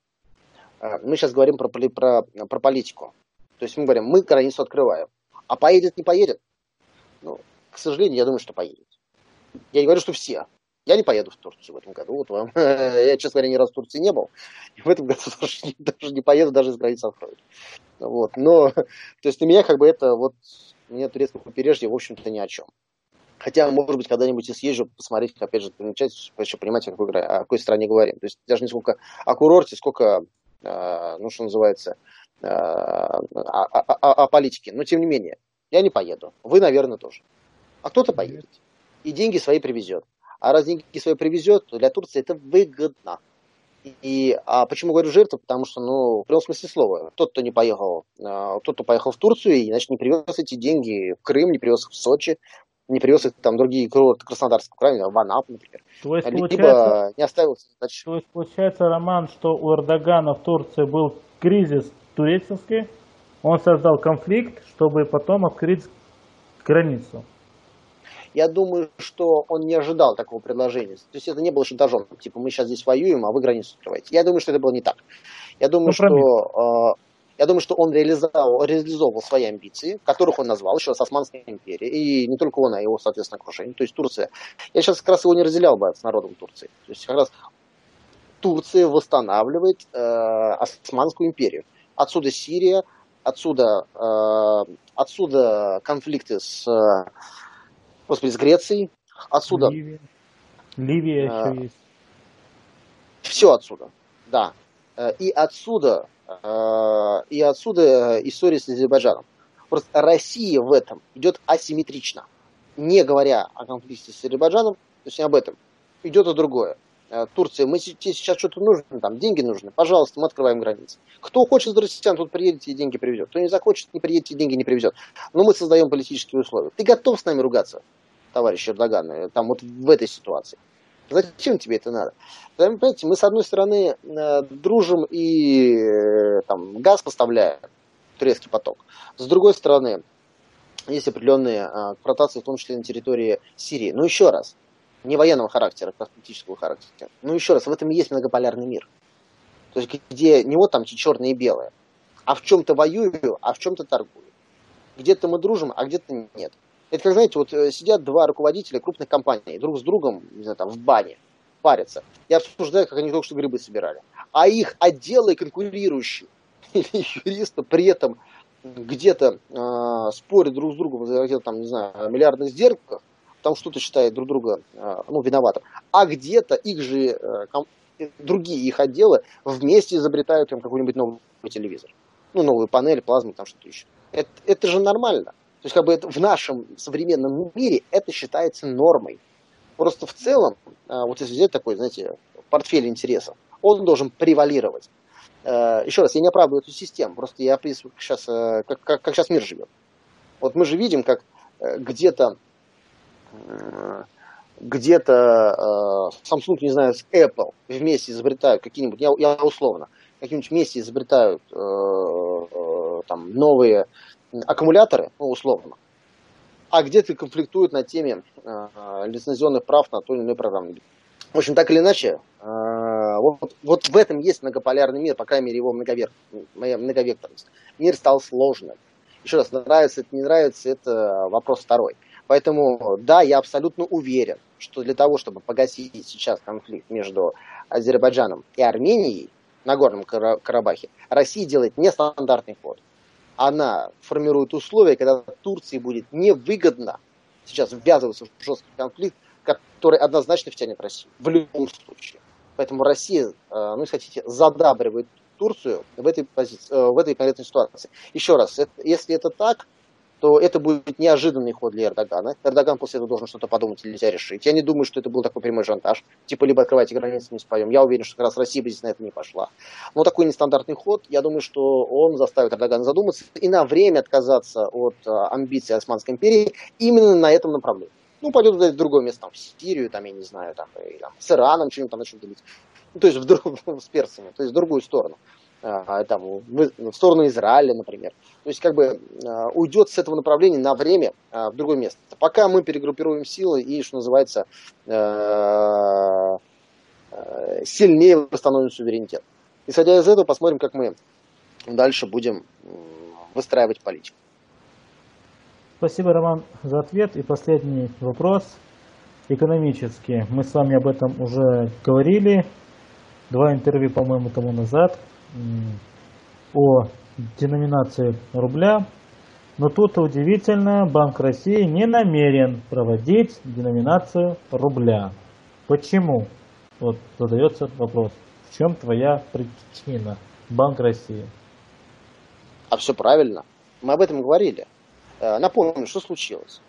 Мы сейчас говорим про, про, про политику. То есть мы говорим, мы границу открываем. А поедет, не поедет? Ну, к сожалению, я думаю, что поедет. Я не говорю, что все. Я не поеду в Турцию в этом году. Вот вам. Я, честно говоря, ни разу в Турции не был. И в этом году даже, даже не поеду, даже если границу откроют. Вот. Но, то есть, для меня как бы это вот, мне турецкое побережье, в общем-то, ни о чем. Хотя, может быть, когда-нибудь и съезжу посмотреть, опять же, начать еще понимать, о какой, о какой стране говорим. То есть, даже не сколько о курорте, сколько, э, ну, что называется, э, о, о, о, о политике. Но, тем не менее, я не поеду. Вы, наверное, тоже. А кто-то поедет. И деньги свои привезет. А раз деньги свои привезет, то для Турции это выгодно. И а почему говорю жертва? Потому что, ну, в прямом смысле слова, тот, кто не поехал, тот, кто поехал в Турцию, и, значит, не привез эти деньги в Крым, не привез их в Сочи, не привез их там другие курорты Краснодарского края, в Анапу, например. То есть, либо не оставил задачи. То есть, получается, Роман, что у Эрдогана в Турции был кризис турецкий, он создал конфликт, чтобы потом открыть границу. Я думаю, что он не ожидал такого предложения. То есть это не было шантажом. Типа, мы сейчас здесь воюем, а вы границу открываете. Я думаю, что это было не так. Я думаю, ну, что, э, я думаю, что он реализовал, реализовал свои амбиции, которых он назвал еще раз Османской империей. И не только он, а его, соответственно, окружение. То есть Турция. Я сейчас как раз его не разделял бы с народом Турции. То есть как раз Турция восстанавливает э, Османскую империю. Отсюда Сирия, отсюда, э, отсюда конфликты с... Господи, с Грецией, отсюда. Ливия, Ливия э, еще есть. Все отсюда, да. И отсюда, э, и отсюда история с Азербайджаном. Просто Россия в этом идет асимметрично. Не говоря о конфликте с Азербайджаном, то есть не об этом, идет о другое. Турция, мы тебе сейчас что-то нужно, там деньги нужны, пожалуйста, мы открываем границы. Кто хочет из россиян, тут приедет и деньги привезет. Кто не захочет, не приедет и деньги не привезет. Но мы создаем политические условия. Ты готов с нами ругаться, товарищ Эрдоган, там вот в этой ситуации? Зачем тебе это надо? Понимаете, мы с одной стороны дружим и там газ поставляем, турецкий поток. С другой стороны, есть определенные а, конфронтации, в том числе на территории Сирии. Но еще раз, не военного характера, а политического характера. Ну еще раз, в этом и есть многополярный мир. То есть где не вот там черное и белое, а в чем-то воюю, а в чем-то торгую. Где-то мы дружим, а где-то нет. Это как, знаете, вот сидят два руководителя крупных компаний друг с другом, не знаю, там в бане, парятся, и обсуждают, как они только что грибы собирали. А их отделы конкурирующие, или юристы при этом где-то э, спорят друг с другом, где-то там, не знаю, о миллиардных сделках, там что-то считает друг друга э, ну, виноватым. А где-то их же, э, ком- другие их отделы вместе изобретают им какой-нибудь новый телевизор. Ну, новую панель, плазму, там что-то еще. Это, это же нормально. То есть, как бы это, в нашем современном мире это считается нормой. Просто в целом, вот если взять такой, знаете, портфель интересов, он должен превалировать. Еще раз, я не оправдываю эту систему, просто я описываю сейчас, как, как, как сейчас мир живет. Вот мы же видим, как где-то где-то Samsung, не знаю, с Apple вместе изобретают какие-нибудь, я, я условно, какие-нибудь вместе изобретают э, э, там, новые аккумуляторы, ну, условно, а где-то конфликтуют на теме э, лицензионных прав на то или иное программное. В общем, так или иначе, э, вот, вот в этом есть многополярный мир, по крайней мере, его многовер... многовекторность. Мир стал сложным. Еще раз, нравится это, не нравится, это вопрос второй. Поэтому, да, я абсолютно уверен, что для того, чтобы погасить сейчас конфликт между Азербайджаном и Арменией на Горном Карабахе, Россия делает нестандартный ход. Она формирует условия, когда Турции будет невыгодно сейчас ввязываться в жесткий конфликт, который однозначно втянет Россию. В любом случае. Поэтому Россия, ну, если хотите, задабривает Турцию в этой, позиции, в этой конкретной ситуации. Еще раз, это, если это так, то это будет неожиданный ход для Эрдогана. Эрдоган после этого должен что-то подумать или себя решить. Я не думаю, что это был такой прямой шантаж. Типа, либо открывайте границы, не споем. Я уверен, что как раз Россия бы здесь на это не пошла. Но такой нестандартный ход, я думаю, что он заставит Эрдогана задуматься и на время отказаться от а, амбиций Османской империи именно на этом направлении. Ну, пойдет в другое место, там, в Сирию, там, я не знаю, там, и, там, с Ираном что-нибудь там начнут делить. Ну, то есть в друг... с перцами, то есть в другую сторону. А, там, в, в сторону Израиля, например. То есть как бы а, уйдет с этого направления на время а, в другое место. Пока мы перегруппируем силы и, что называется, а, а, сильнее восстановим суверенитет. Исходя из этого, посмотрим, как мы дальше будем выстраивать политику. Спасибо, Роман, за ответ. И последний вопрос. Экономически. Мы с вами об этом уже говорили. Два интервью, по-моему, тому назад. О деноминации рубля. Но тут удивительно, Банк России не намерен проводить деноминацию рубля. Почему? Вот задается вопрос. В чем твоя причина, Банк России? А все правильно. Мы об этом говорили. Напомню, что случилось.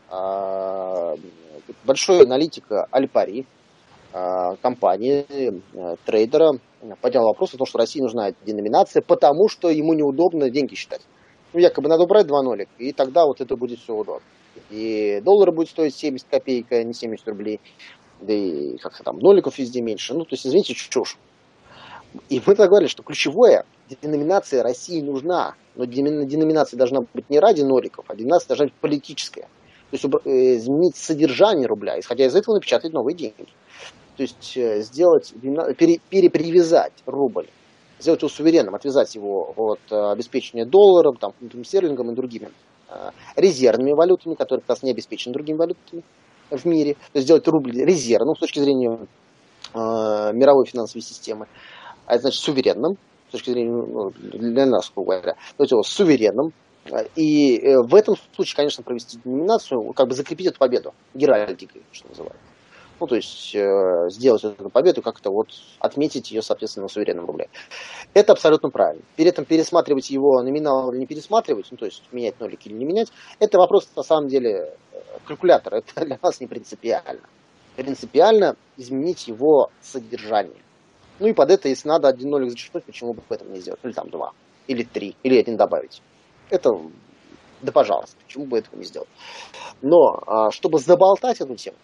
Большой аналитик Аль-Пари, компании, трейдера, поднял вопрос о том, что России нужна деноминация, потому что ему неудобно деньги считать. Ну, якобы надо убрать два нолика, и тогда вот это будет все удобно. И доллар будет стоить семьдесят копеек, а не семьдесят рублей. Да и как-то там ноликов везде меньше. Ну, то есть, извините, чушь. И мы тогда говорили, что ключевое, деноминация России нужна, но деноминация должна быть не ради ноликов, а деноминация должна быть политическая. То есть изменить содержание рубля, исходя из этого напечатать новые деньги. То есть сделать, пере, перепривязать рубль, сделать его суверенным, отвязать его от обеспечения долларом, там, стерлингом и другими резервными валютами, которые как раз не обеспечены другими валютами в мире. То есть сделать рубль резервным с точки зрения э, мировой финансовой системы, а это значит суверенным, с точки зрения, ну, для нас, грубо говоря, то есть его суверенным. И э, в этом случае, конечно, провести деноминацию, как бы закрепить эту победу геральдикой, что называется. Ну, то есть э, сделать эту победу, как-то вот отметить ее, соответственно, на суверенном рубле. Это абсолютно правильно. Перед этим пересматривать его номинал или не пересматривать, ну, то есть менять нолики или не менять, это вопрос, на самом деле, калькулятора. Это для нас не принципиально. Принципиально изменить его содержание. Ну, и под это, если надо один нолик зачеркнуть, почему бы этого не сделать? Или там два, или три, или один добавить. Это, да пожалуйста, почему бы этого не сделать. Но, чтобы заболтать эту тему,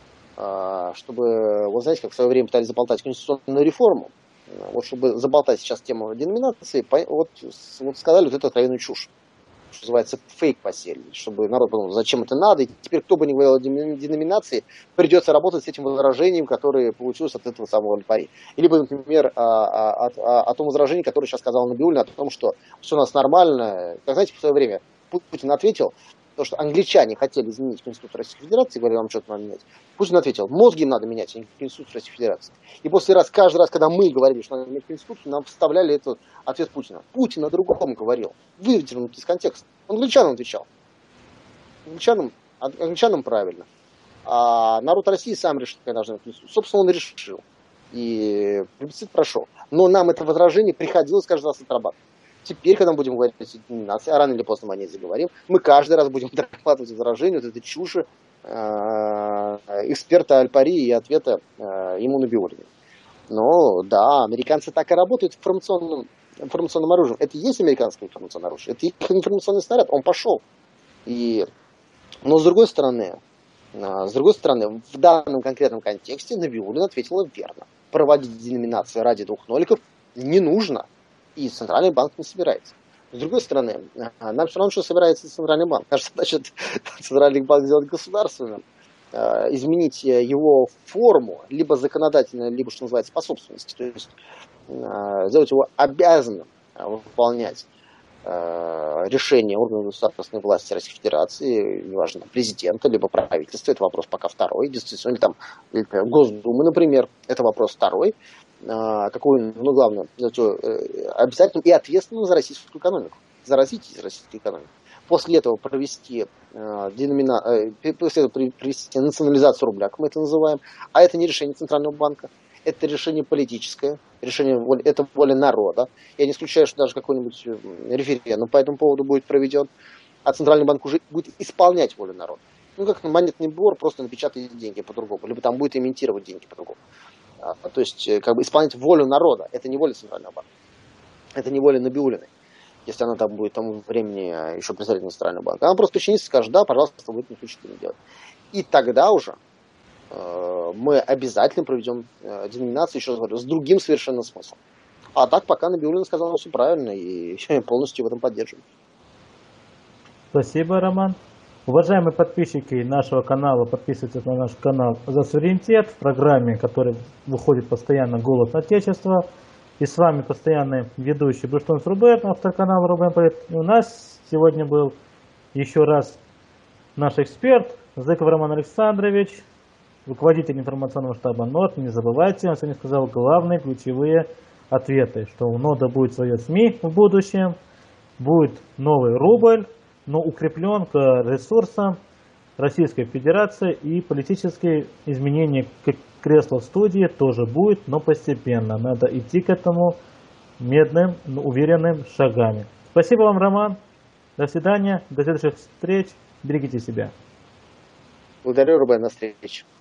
чтобы, вот знаете, как в свое время пытались заболтать конституционную реформу, вот чтобы заболтать сейчас тему деноминации, вот, вот сказали вот эту откровенную чушь. что называется, фейк посеяли, чтобы народ подумал, зачем это надо, и теперь, кто бы ни говорил о деноминации, придется работать с этим возражением, которое получилось от этого самого Аль-Пари. Либо, например, о, о, о, о том возражении, которое сейчас сказал Набиуллин, о том, что все у нас нормально. Как знаете, в свое время Путин ответил, то, что англичане хотели изменить Конституцию Российской Федерации, говорили, вам что-то надо менять. Путин ответил, мозги им надо менять, а не Конституцию Российской Федерации. И после раз, каждый раз, когда мы говорили, что надо менять Конституцию, нам вставляли этот ответ Путина. Путин о другом говорил, вывернут из контекста. Он англичанам отвечал. Англичанам, англичанам правильно. А народ России сам решит, когда должна быть Конституция. Собственно, он решил. И плебисцит прошел. Но нам это возражение приходилось каждый раз отрабатывать. Теперь, когда мы будем говорить о деноминации, а рано или поздно мы о ней заговорим, мы каждый раз будем дорабатывать возражения, вот этой чуши э, эксперта Аль-Пари и ответа э, ему Набиуллина. Но да, американцы так и работают информационным, информационным оружием. Это и есть американское информационное оружие, это их информационный снаряд, он пошел. И, но с другой стороны, э, с другой стороны, в данном конкретном контексте Набиуллин ответила верно. Проводить деноминацию ради двух ноликов не нужно. И Центральный банк не собирается. С другой стороны, нам все равно, что собирается Центральный банк. Наша задача Центральный банк сделать государственным, изменить его форму, либо законодательно, либо, что называется, по собственности. То есть сделать его обязанным выполнять решения органов государственной власти Российской Федерации, неважно, президента, либо правительства, это вопрос пока второй, действительно, или там, или, например, Госдумы, например, это вопрос второй. Какой, ну, главное, обязательно и ответственно за российскую экономику, за развитие российской экономики. После этого провести, э, деномина... э, после этого провести национализацию рубля, как мы это называем, а это не решение Центрального банка, это решение политическое, решение, это воля народа. Я не исключаю, что даже какой-нибудь референдум по этому поводу будет проведен, а Центральный банк уже будет исполнять волю народа. Ну, как монетный двор, просто напечатает деньги по-другому, либо там будет имитировать деньги по-другому. То есть, как бы исполнять волю народа. Это не воля Центрального банка. Это не воля Набиуллиной. Если она там будет тому времени еще представителем Центрального банка. Она просто причинится и скажет, да, пожалуйста, вы это не хотите делать. И тогда уже э, мы обязательно проведем э, деноминацию, еще раз говорю, с другим совершенно смыслом. А так пока Набиуллина сказала все правильно и полностью в этом поддерживаю. Спасибо, Роман. Уважаемые подписчики нашего канала, подписывайтесь на наш канал «За суверенитет» в программе, которая выходит постоянно «Голос Отечества». И с вами постоянный ведущий Быштунц Рубен, автор канала Рубен Полит. И у нас сегодня был еще раз наш эксперт Зыков Роман Александрович, руководитель информационного штаба НОТ. Не забывайте, он сегодня сказал главные ключевые ответы, что у НОДа будет свое СМИ в будущем, будет новый рубль, но укреплен к ресурсам Российской Федерации, и политические изменения кресла в студии тоже будет, но постепенно. Надо идти к этому медным, но уверенным шагами. Спасибо вам, Роман. До свидания. До следующих встреч. Берегите себя. Благодарю, Рубен. До встречи.